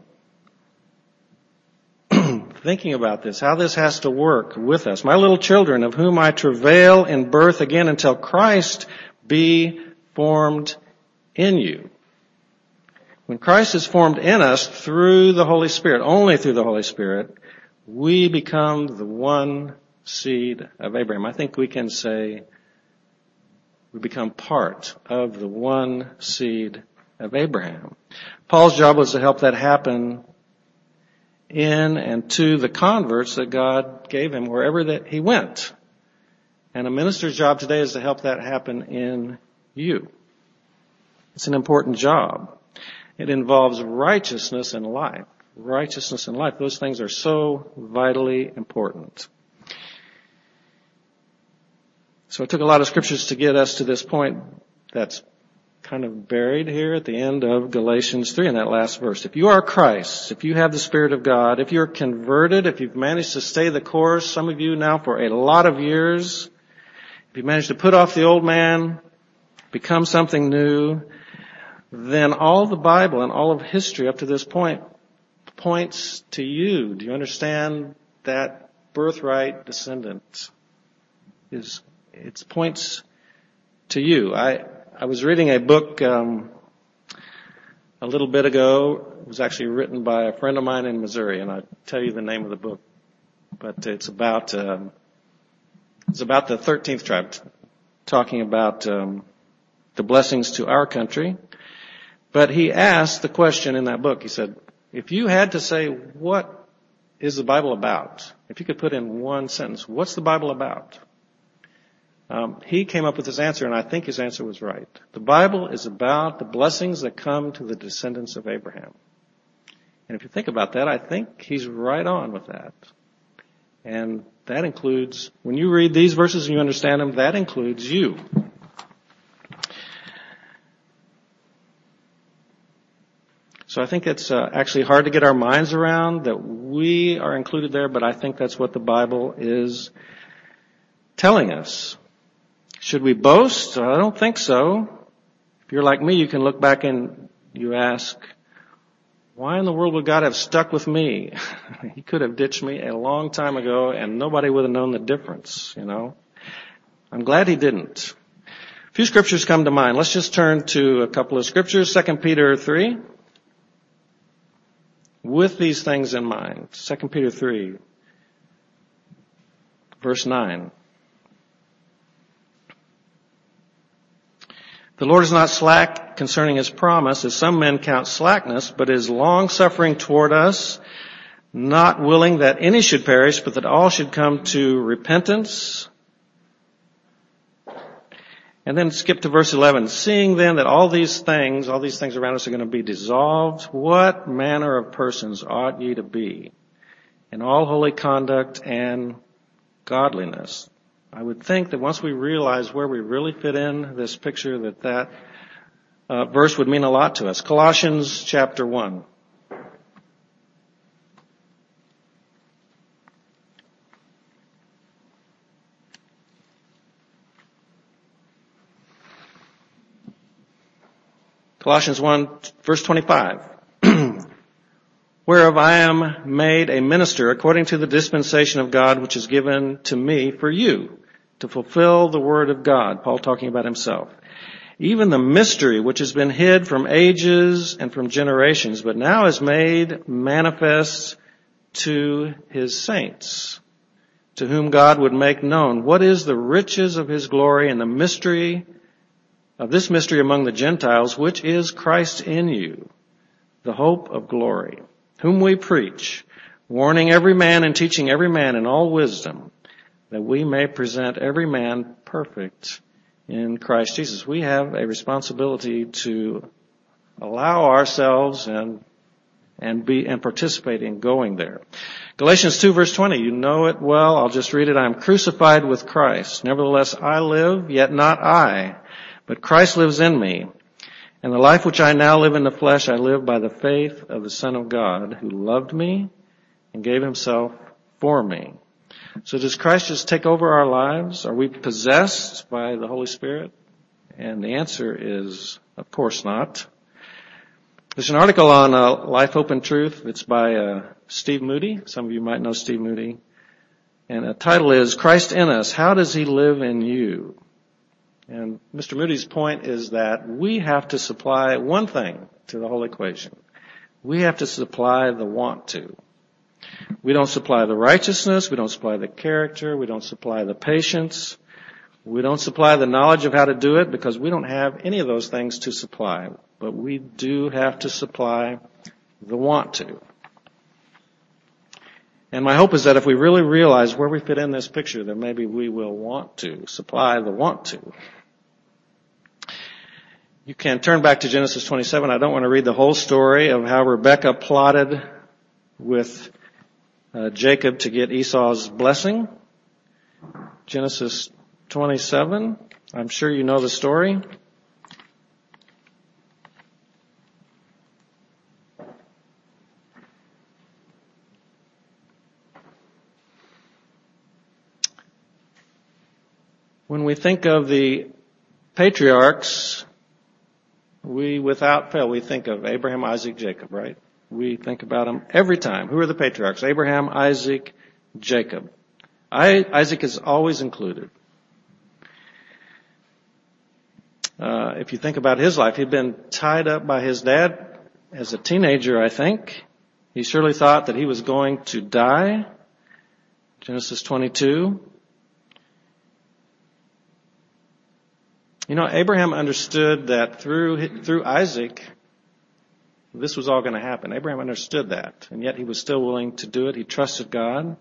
Thinking about this, how this has to work with us. My little children, of whom I travail in birth again until Christ be formed in you. When Christ is formed in us through the Holy Spirit, only through the Holy Spirit, we become the one seed of Abraham. I think we can say we become part of the one seed of Abraham. Paul's job was to help that happen in and to the converts that God gave him wherever that he went. And a minister's job today is to help that happen in you. It's an important job. It involves righteousness and life. Righteousness and life. Those things are so vitally important. So it took a lot of scriptures to get us to this point that's kind of buried here at the end of Galatians 3 in that last verse. If you are Christ, if you have the Spirit of God, if you're converted, if you've managed to stay the course, some of you now for a lot of years, if you managed to put off the old man, become something new, then all the Bible and all of history up to this point points to you. Do you understand that birthright descendant is it points to you. I was reading a book a little bit ago. It was actually written by a friend of mine in Missouri, and I'll tell you the name of the book. But it's about the 13th tribe, talking about the blessings to our country. But he asked the question in that book. He said, if you had to say, what is the Bible about? If you could put in one sentence, what's the Bible about? He came up with his answer, and I think his answer was right. The Bible is about the blessings that come to the descendants of Abraham. And if you think about that, I think he's right on with that. And that includes, when you read these verses and you understand them, that includes you. So I think it's actually hard to get our minds around that we are included there, but I think that's what the Bible is telling us. Should we boast? I don't think so. If you're like me, you can look back and you ask, why in the world would God have stuck with me? He could have ditched me a long time ago and nobody would have known the difference, you know. I'm glad he didn't. A few scriptures come to mind. Let's just turn to a couple of scriptures. 2 Peter 3. With these things in mind. 2 Peter 3, verse 9. The Lord is not slack concerning his promise, as some men count slackness, but is long-suffering toward us, not willing that any should perish, but that all should come to repentance. And then skip to verse 11. Seeing then that all these things around us are going to be dissolved, what manner of persons ought ye to be in all holy conduct and godliness? I would think that once we realize where we really fit in this picture, that verse would mean a lot to us. Colossians chapter 1. Colossians 1, verse 25. Whereof I am made a minister according to the dispensation of God which is given to me for you, to fulfill the word of God. Paul talking about himself. Even the mystery which has been hid from ages and from generations, but now is made manifest to his saints, to whom God would make known what is the riches of his glory and the mystery of this mystery among the Gentiles, which is Christ in you, the hope of glory, whom we preach, warning every man and teaching every man in all wisdom, that we may present every man perfect in Christ Jesus. We have a responsibility to allow ourselves and participate in going there. Galatians 2 verse 20, you know it well. I'll just read it. I am crucified with Christ. Nevertheless, I live, yet not I, but Christ lives in me. And the life which I now live in the flesh, I live by the faith of the Son of God, who loved me and gave himself for me. So does Christ just take over our lives? Are we possessed by the Holy Spirit? And the answer is, of course not. There's an article on Life, Hope, and Truth. It's by Steve Moody. Some of you might know Steve Moody. And the title is, Christ in Us, How Does He Live in You? And Mr. Moody's point is that we have to supply one thing to the whole equation. We have to supply the want to. We don't supply the righteousness. We don't supply the character. We don't supply the patience. We don't supply the knowledge of how to do it because we don't have any of those things to supply. But we do have to supply the want to. And my hope is that if we really realize where we fit in this picture, then maybe we will want to supply the want to. You can turn back to Genesis 27. I don't want to read the whole story of how Rebekah plotted with Jacob to get Esau's blessing. Genesis 27. I'm sure you know the story. When we think of the patriarchs, we without fail, we think of Abraham, Isaac, Jacob, right? We think about them every time. Who are the patriarchs? Abraham, Isaac, Jacob. Isaac is always included. If you think about his life, he'd been tied up by his dad as a teenager, I think. He surely thought that he was going to die. Genesis 22. You know, Abraham understood that through Isaac, this was all going to happen. Abraham understood that, and yet he was still willing to do it. He trusted God.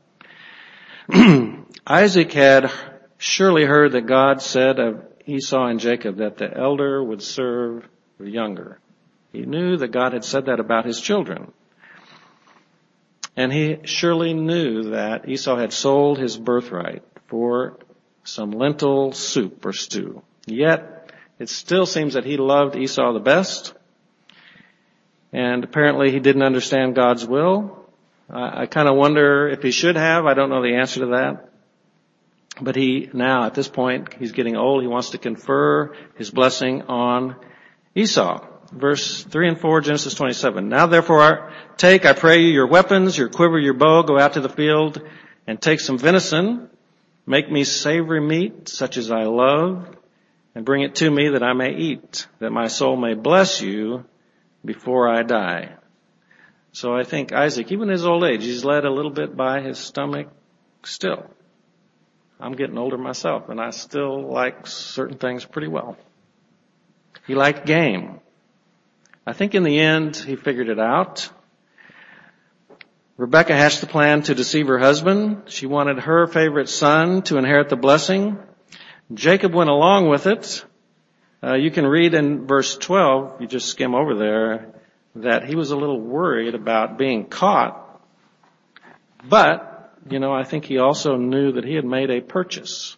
Isaac had surely heard that God said of Esau and Jacob that the elder would serve the younger. He knew that God had said that about his children. And he surely knew that Esau had sold his birthright for some lentil soup or stew. Yet, it still seems that he loved Esau the best. And apparently he didn't understand God's will. I kind of wonder if he should have. I don't know the answer to that. But at this point, he's getting old. He wants to confer his blessing on Esau. Verse 3 and 4, Genesis 27. Now therefore take, I pray you, your weapons, your quiver, your bow, go out to the field and take some venison. Make me savory meat, such as I love, and bring it to me that I may eat, that my soul may bless you before I die. So I think Isaac, even in his old age, he's led a little bit by his stomach still. I'm getting older myself, and I still like certain things pretty well. He liked game. I think in the end, he figured it out. Rebekah hatched the plan to deceive her husband. She wanted her favorite son to inherit the blessing. Jacob went along with it. You can read in verse 12, you just skim over there, that he was a little worried about being caught. But, I think he also knew that he had made a purchase.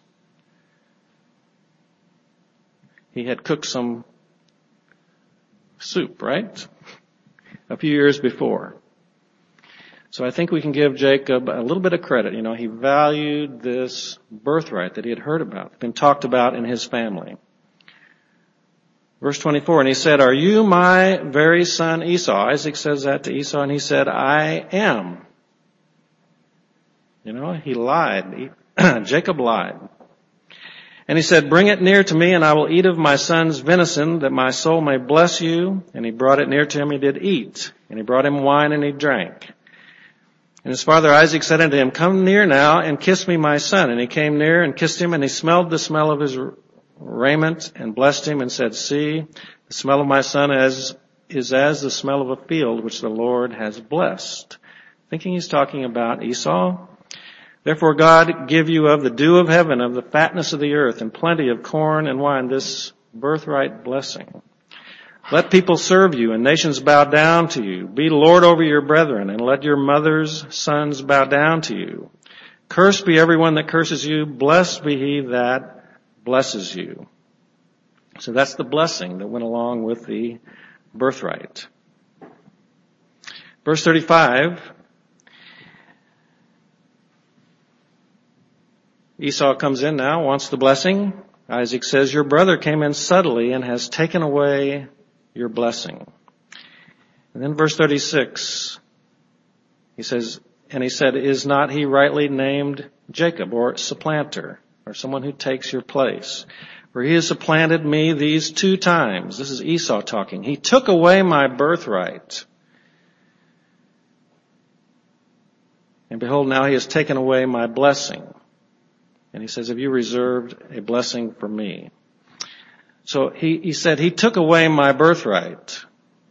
He had cooked some soup, right? A few years before. So I think we can give Jacob a little bit of credit. He valued this birthright that he had heard about, been talked about in his family. Verse 24, and he said, are you my very son Esau? Isaac says that to Esau, and he said, I am. He lied. Jacob lied. And he said, bring it near to me, and I will eat of my son's venison, that my soul may bless you. And he brought it near to him, he did eat. And he brought him wine, and he drank. And his father Isaac said unto him, come near now, and kiss me, my son. And he came near and kissed him, and he smelled the smell of his raiment, and blessed him, and said, see, the smell of my son is as the smell of a field which the Lord has blessed. Thinking he's talking about Esau. Therefore God give you of the dew of heaven, of the fatness of the earth, and plenty of corn and wine, this birthright blessing. Let people serve you, and nations bow down to you. Be Lord over your brethren, and let your mother's sons bow down to you. Cursed be everyone that curses you. Blessed be he that blesses you. So that's the blessing that went along with the birthright. Verse 35. Esau comes in now, wants the blessing. Isaac says, your brother came in subtly and has taken away your blessing. And then verse 36, he says, and he said, is not he rightly named Jacob, or supplanter, or someone who takes your place? For he has supplanted me these 2 times. This is Esau talking. He took away my birthright. And behold, now he has taken away my blessing. And he says, have you reserved a blessing for me? So he said, he took away my birthright.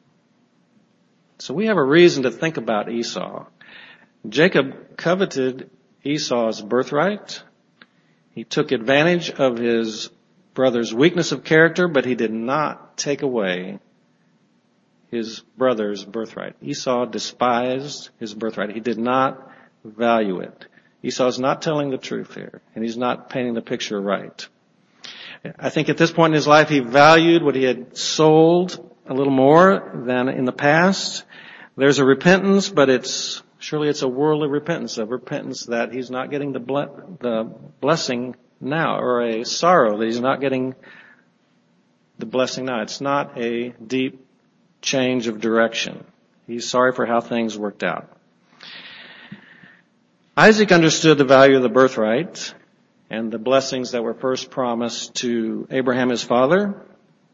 So we have a reason to think about Esau. Jacob coveted Esau's birthright. He took advantage of his brother's weakness of character, but he did not take away his brother's birthright. Esau despised his birthright. He did not value it. Esau's not telling the truth here, and he's not painting the picture right. I think at this point in his life, he valued what he had sold a little more than in the past. There's a repentance, but surely it's a worldly repentance, a repentance that he's not getting the blessing now, or a sorrow that he's not getting the blessing now. It's not a deep change of direction. He's sorry for how things worked out. Isaac understood the value of the birthright and the blessings that were first promised to Abraham his father.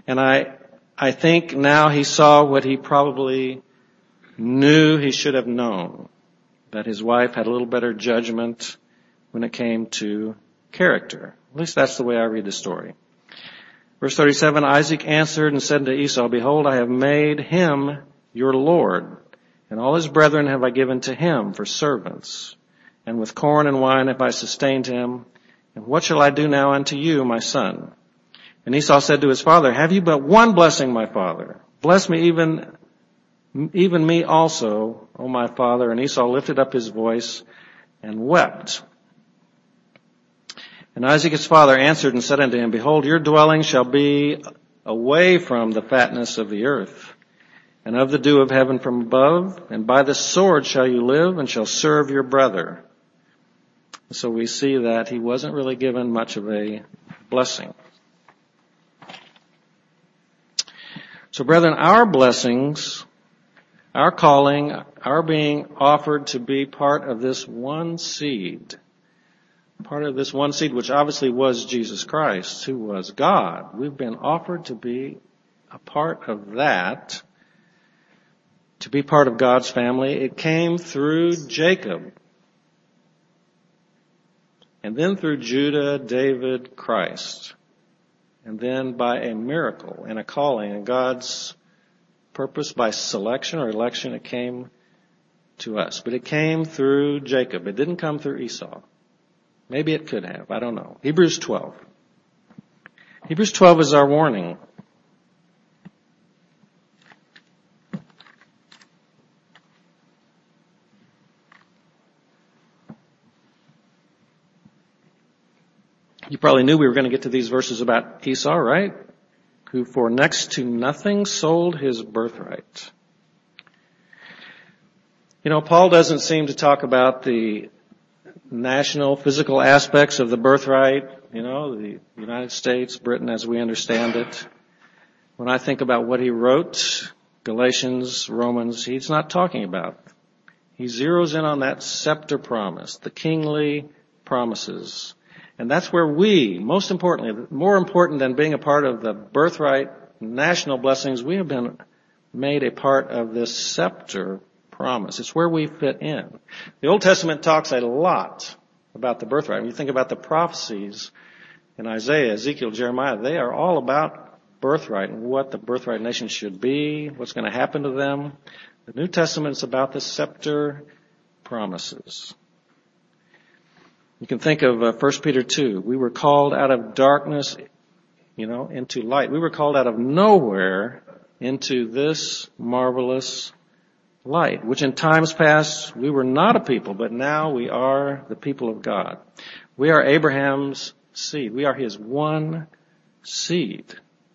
And I think now he saw what he probably knew he should have known, that his wife had a little better judgment when it came to character. At least that's the way I read the story. Verse 37, Isaac answered and said to Esau, behold, I have made him your Lord, and all his brethren have I given to him for servants. And with corn and wine have I sustained him. And what shall I do now unto you, my son? And Esau said to his father, have you but one blessing, my father? Bless me even me also, O my father. And Esau lifted up his voice and wept. And Isaac his father answered and said unto him, behold, your dwelling shall be away from the fatness of the earth, and of the dew of heaven from above, and by the sword shall you live, and shall serve your brother. So we see that he wasn't really given much of a blessing. So brethren, our blessings, our calling, our being offered to be part of this one seed, which obviously was Jesus Christ, who was God. We've been offered to be a part of that, to be part of God's family. It came through Jacob, and then through Judah, David, Christ, and then by a miracle and a calling and God's purpose by selection or election, it came to us. But it came through Jacob. It didn't come through Esau. Maybe it could have. I don't know. Hebrews 12. Hebrews 12 is our warning. You probably knew we were going to get to these verses about Esau, right? Who for next to nothing sold his birthright. You know, Paul doesn't seem to talk about the national physical aspects of the birthright, you know, the United States, Britain as we understand it. When I think about what he wrote, Galatians, Romans, he's not talking about. He zeroes in on that scepter promise, the kingly promises. And that's where we, most importantly, more important than being a part of the birthright national blessings, we have been made a part of this scepter promise. It's where we fit in. The Old Testament talks a lot about the birthright. When you think about the prophecies in Isaiah, Ezekiel, Jeremiah, they are all about birthright and what the birthright nation should be, what's going to happen to them. The New Testament is about the scepter promises. You can think of 1 Peter 2. We were called out of darkness, into light. We were called out of nowhere into this marvelous light, which in times past we were not a people, but now we are the people of God. We are Abraham's seed. We are his one seed.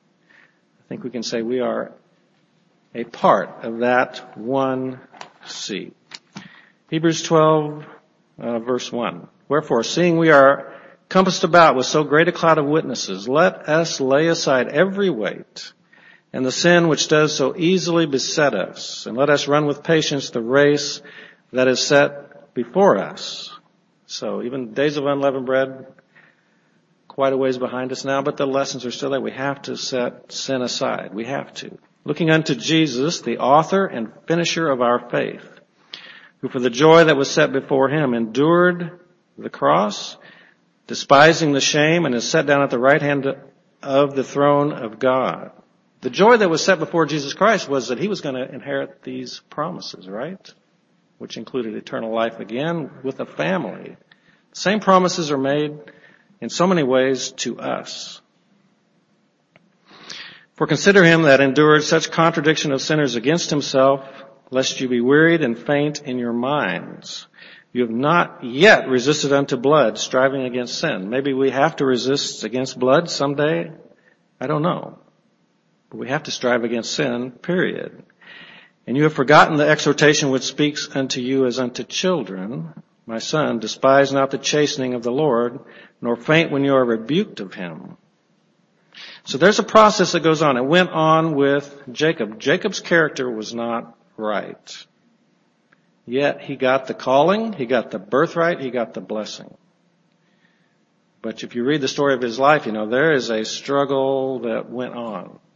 I think we can say we are a part of that one seed. Hebrews 12, verse 1. Wherefore, seeing we are compassed about with so great a cloud of witnesses, let us lay aside every weight and the sin which does so easily beset us, and let us run with patience the race that is set before us. So even days of unleavened bread, quite a ways behind us now, but the lessons are still there. We have to set sin aside. We have to. Looking unto Jesus, the author and finisher of our faith, who for the joy that was set before him endured the cross, despising the shame, and is set down at the right hand of the throne of God. The joy that was set before Jesus Christ was that he was going to inherit these promises, right? Which included eternal life again with a family. The same promises are made in so many ways to us. For consider him that endured such contradiction of sinners against himself, lest you be wearied and faint in your minds. You have not yet resisted unto blood, striving against sin. Maybe we have to resist against blood someday. I don't know. But we have to strive against sin, period. And you have forgotten the exhortation which speaks unto you as unto children. My son, despise not the chastening of the Lord, nor faint when you are rebuked of him. So there's a process that goes on. It went on with Jacob. Jacob's character was not right. Yet he got the calling, he got the birthright, he got the blessing. But if you read the story of his life, there is a struggle that went on.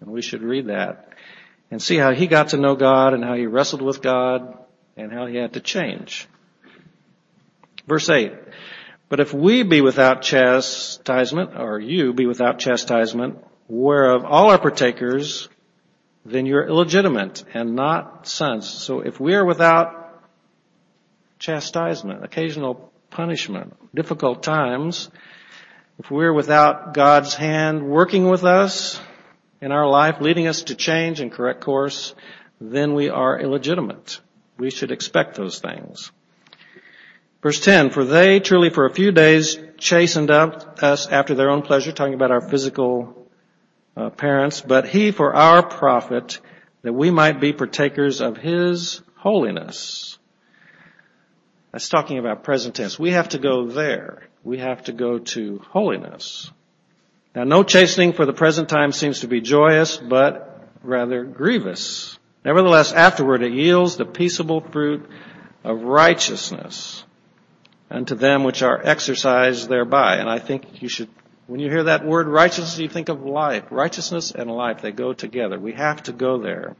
And we should read that and see how he got to know God and how he wrestled with God and how he had to change. Verse 8, but if we be without chastisement, or you be without chastisement, whereof all are partakers, then you're illegitimate and not sons. So if we are without chastisement, occasional punishment, difficult times, if we're without God's hand working with us in our life, leading us to change and correct course, then we are illegitimate. We should expect those things. Verse 10, for they truly for a few days chastened us after their own pleasure, talking about our physical parents, but he for our profit, that we might be partakers of his holiness. That's talking about present tense. We have to go there. We have to go to holiness. Now, no chastening for the present time seems to be joyous, but rather grievous. Nevertheless, afterward it yields the peaceable fruit of righteousness unto them which are exercised thereby. And I think you should, when you hear that word righteousness, you think of life. Righteousness and life, they go together. We have to go there.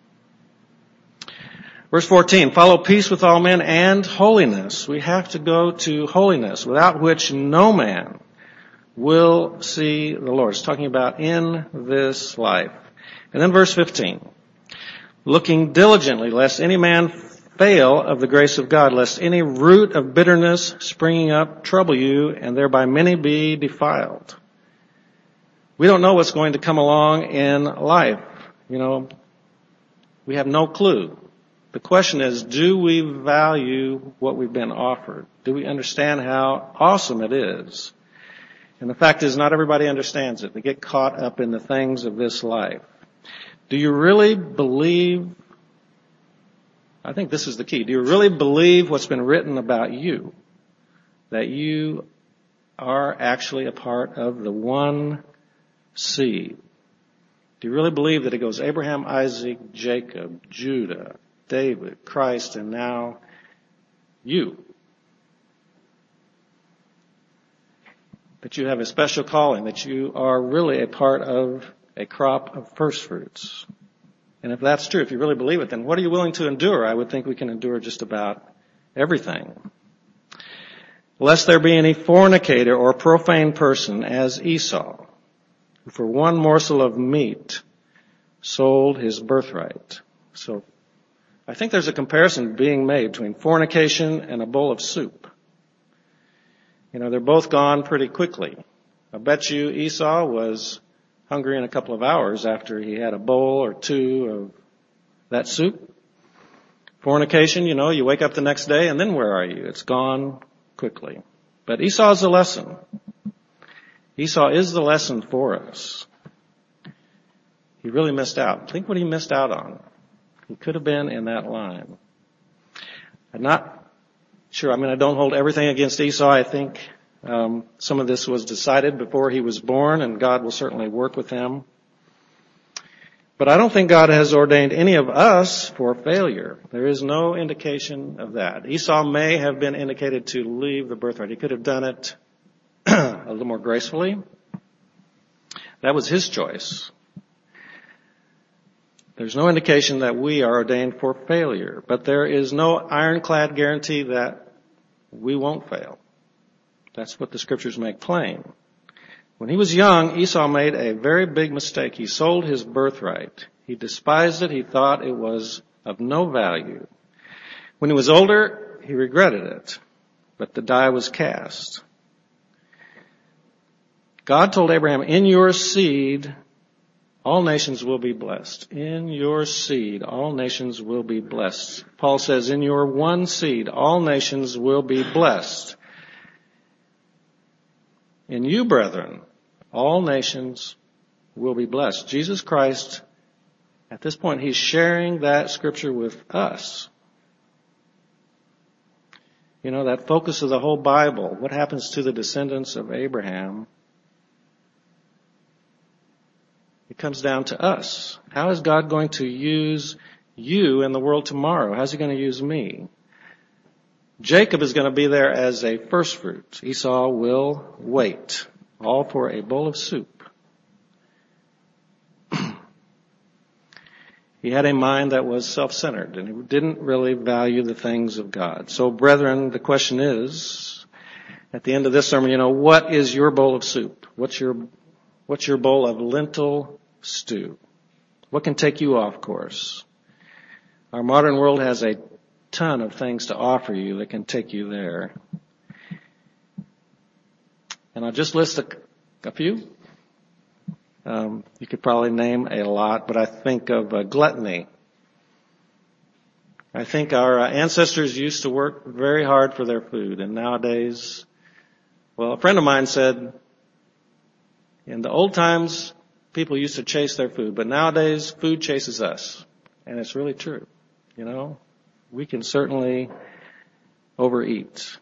Verse 14, follow peace with all men and holiness. We have to go to holiness, without which no man will see the Lord. It's talking about in this life. And then verse 15, looking diligently, lest any man fail of the grace of God, lest any root of bitterness springing up trouble you, and thereby many be defiled. We don't know what's going to come along in life. We have no clue. The question is, do we value what we've been offered? Do we understand how awesome it is? And the fact is, not everybody understands it. They get caught up in the things of this life. Do you really believe, I think this is the key, do you really believe what's been written about you? That you are actually a part of the one seed? Do you really believe that it goes Abraham, Isaac, Jacob, Judah, David, Christ, and now you? That you have a special calling, that you are really a part of a crop of first fruits. And if that's true, if you really believe it, then what are you willing to endure? I would think we can endure just about everything. Lest there be any fornicator or profane person as Esau, who for one morsel of meat sold his birthright. So I think there's a comparison being made between fornication and a bowl of soup. They're both gone pretty quickly. I bet you Esau was hungry in a couple of hours after he had a bowl or two of that soup. Fornication, you wake up the next day and then where are you? It's gone quickly. But Esau's the lesson. Esau is the lesson for us. He really missed out. Think what he missed out on. He could have been in that line. I'm not sure. I don't hold everything against Esau. I think some of this was decided before he was born, and God will certainly work with him. But I don't think God has ordained any of us for failure. There is no indication of that. Esau may have been indicated to leave the birthright. He could have done it a little more gracefully. That was his choice. There's no indication that we are ordained for failure, but there is no ironclad guarantee that we won't fail. That's what the scriptures make plain. When he was young, Esau made a very big mistake. He sold his birthright. He despised it. He thought it was of no value. When he was older, he regretted it, but the die was cast. God told Abraham, in your seed, all nations will be blessed. In your seed, all nations will be blessed. Paul says, in your one seed, all nations will be blessed. In you, brethren, all nations will be blessed. Jesus Christ, at this point, he's sharing that scripture with us. That focus of the whole Bible. What happens to the descendants of Abraham? It comes down to us. How is God going to use you in the world tomorrow? How's he going to use me? Jacob is going to be there as a first fruit. Esau will wait, all for a bowl of soup. He had a mind that was self-centered, and he didn't really value the things of God. So, brethren, the question is, at the end of this sermon, what is your bowl of soup? What's your bowl of lentil stew? What can take you off course? Our modern world has a ton of things to offer you that can take you there. And I'll just list a few. You could probably name a lot, but I think of gluttony. I think our ancestors used to work very hard for their food, and nowadays, a friend of mine said, in the old times, people used to chase their food, but nowadays, food chases us. And it's really true. We can certainly overeat.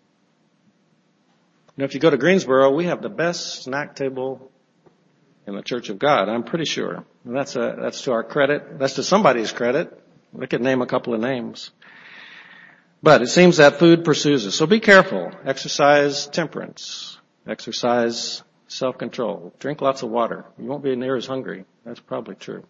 If you go to Greensboro, we have the best snack table in the Church of God, I'm pretty sure. And that's to our credit. That's to somebody's credit. We could name a couple of names. But it seems that food pursues us. So be careful. Exercise temperance. Exercise self-control. Drink lots of water. You won't be near as hungry. That's probably true.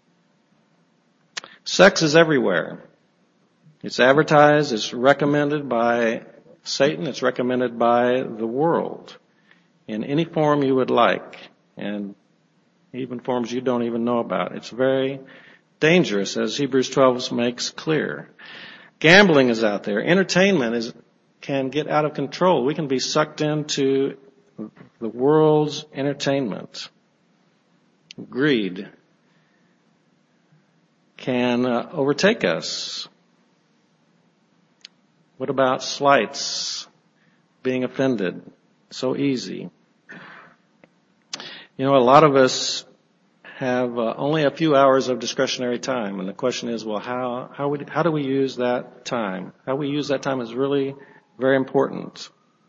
Sex is everywhere. It's advertised. It's recommended by Satan. It's recommended by the world in any form you would like, and even forms you don't even know about. It's very dangerous, as Hebrews 12 makes clear. Gambling is out there. Entertainment can get out of control. We can be sucked into the world's entertainment. Greed can overtake us. What about slights? Being offended. So easy. A lot of us have only a few hours of discretionary time, and the question is, how do we use that time? How we use that time is really very important.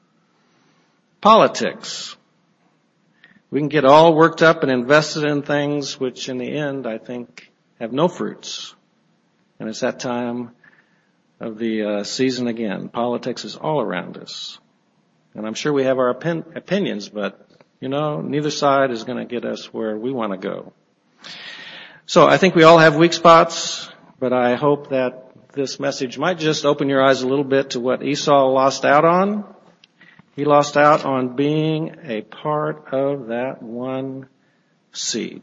Politics. We can get all worked up and invested in things which in the end, I think, have no fruits. And it's that time of the season again. Politics is all around us. And I'm sure we have our opinions, but, neither side is going to get us where we want to go. So I think we all have weak spots, but I hope that this message might just open your eyes a little bit to what Esau lost out on. He lost out on being a part of that one seed.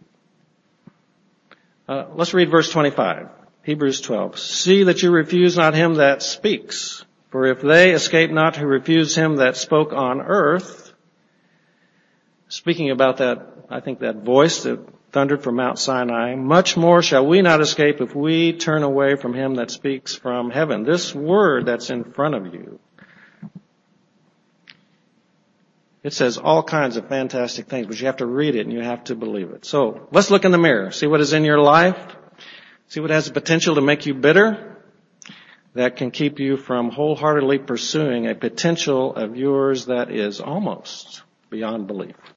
Let's read verse 25. Hebrews 12. See that you refuse not him that speaks. For if they escape not who refuse him that spoke on earth. Speaking about that, I think that voice that thundered from Mount Sinai, much more shall we not escape if we turn away from him that speaks from heaven. This word that's in front of you. It says all kinds of fantastic things, but you have to read it and you have to believe it. So let's look in the mirror. See what is in your life. See what has the potential to make you bitter. That can keep you from wholeheartedly pursuing a potential of yours that is almost beyond belief.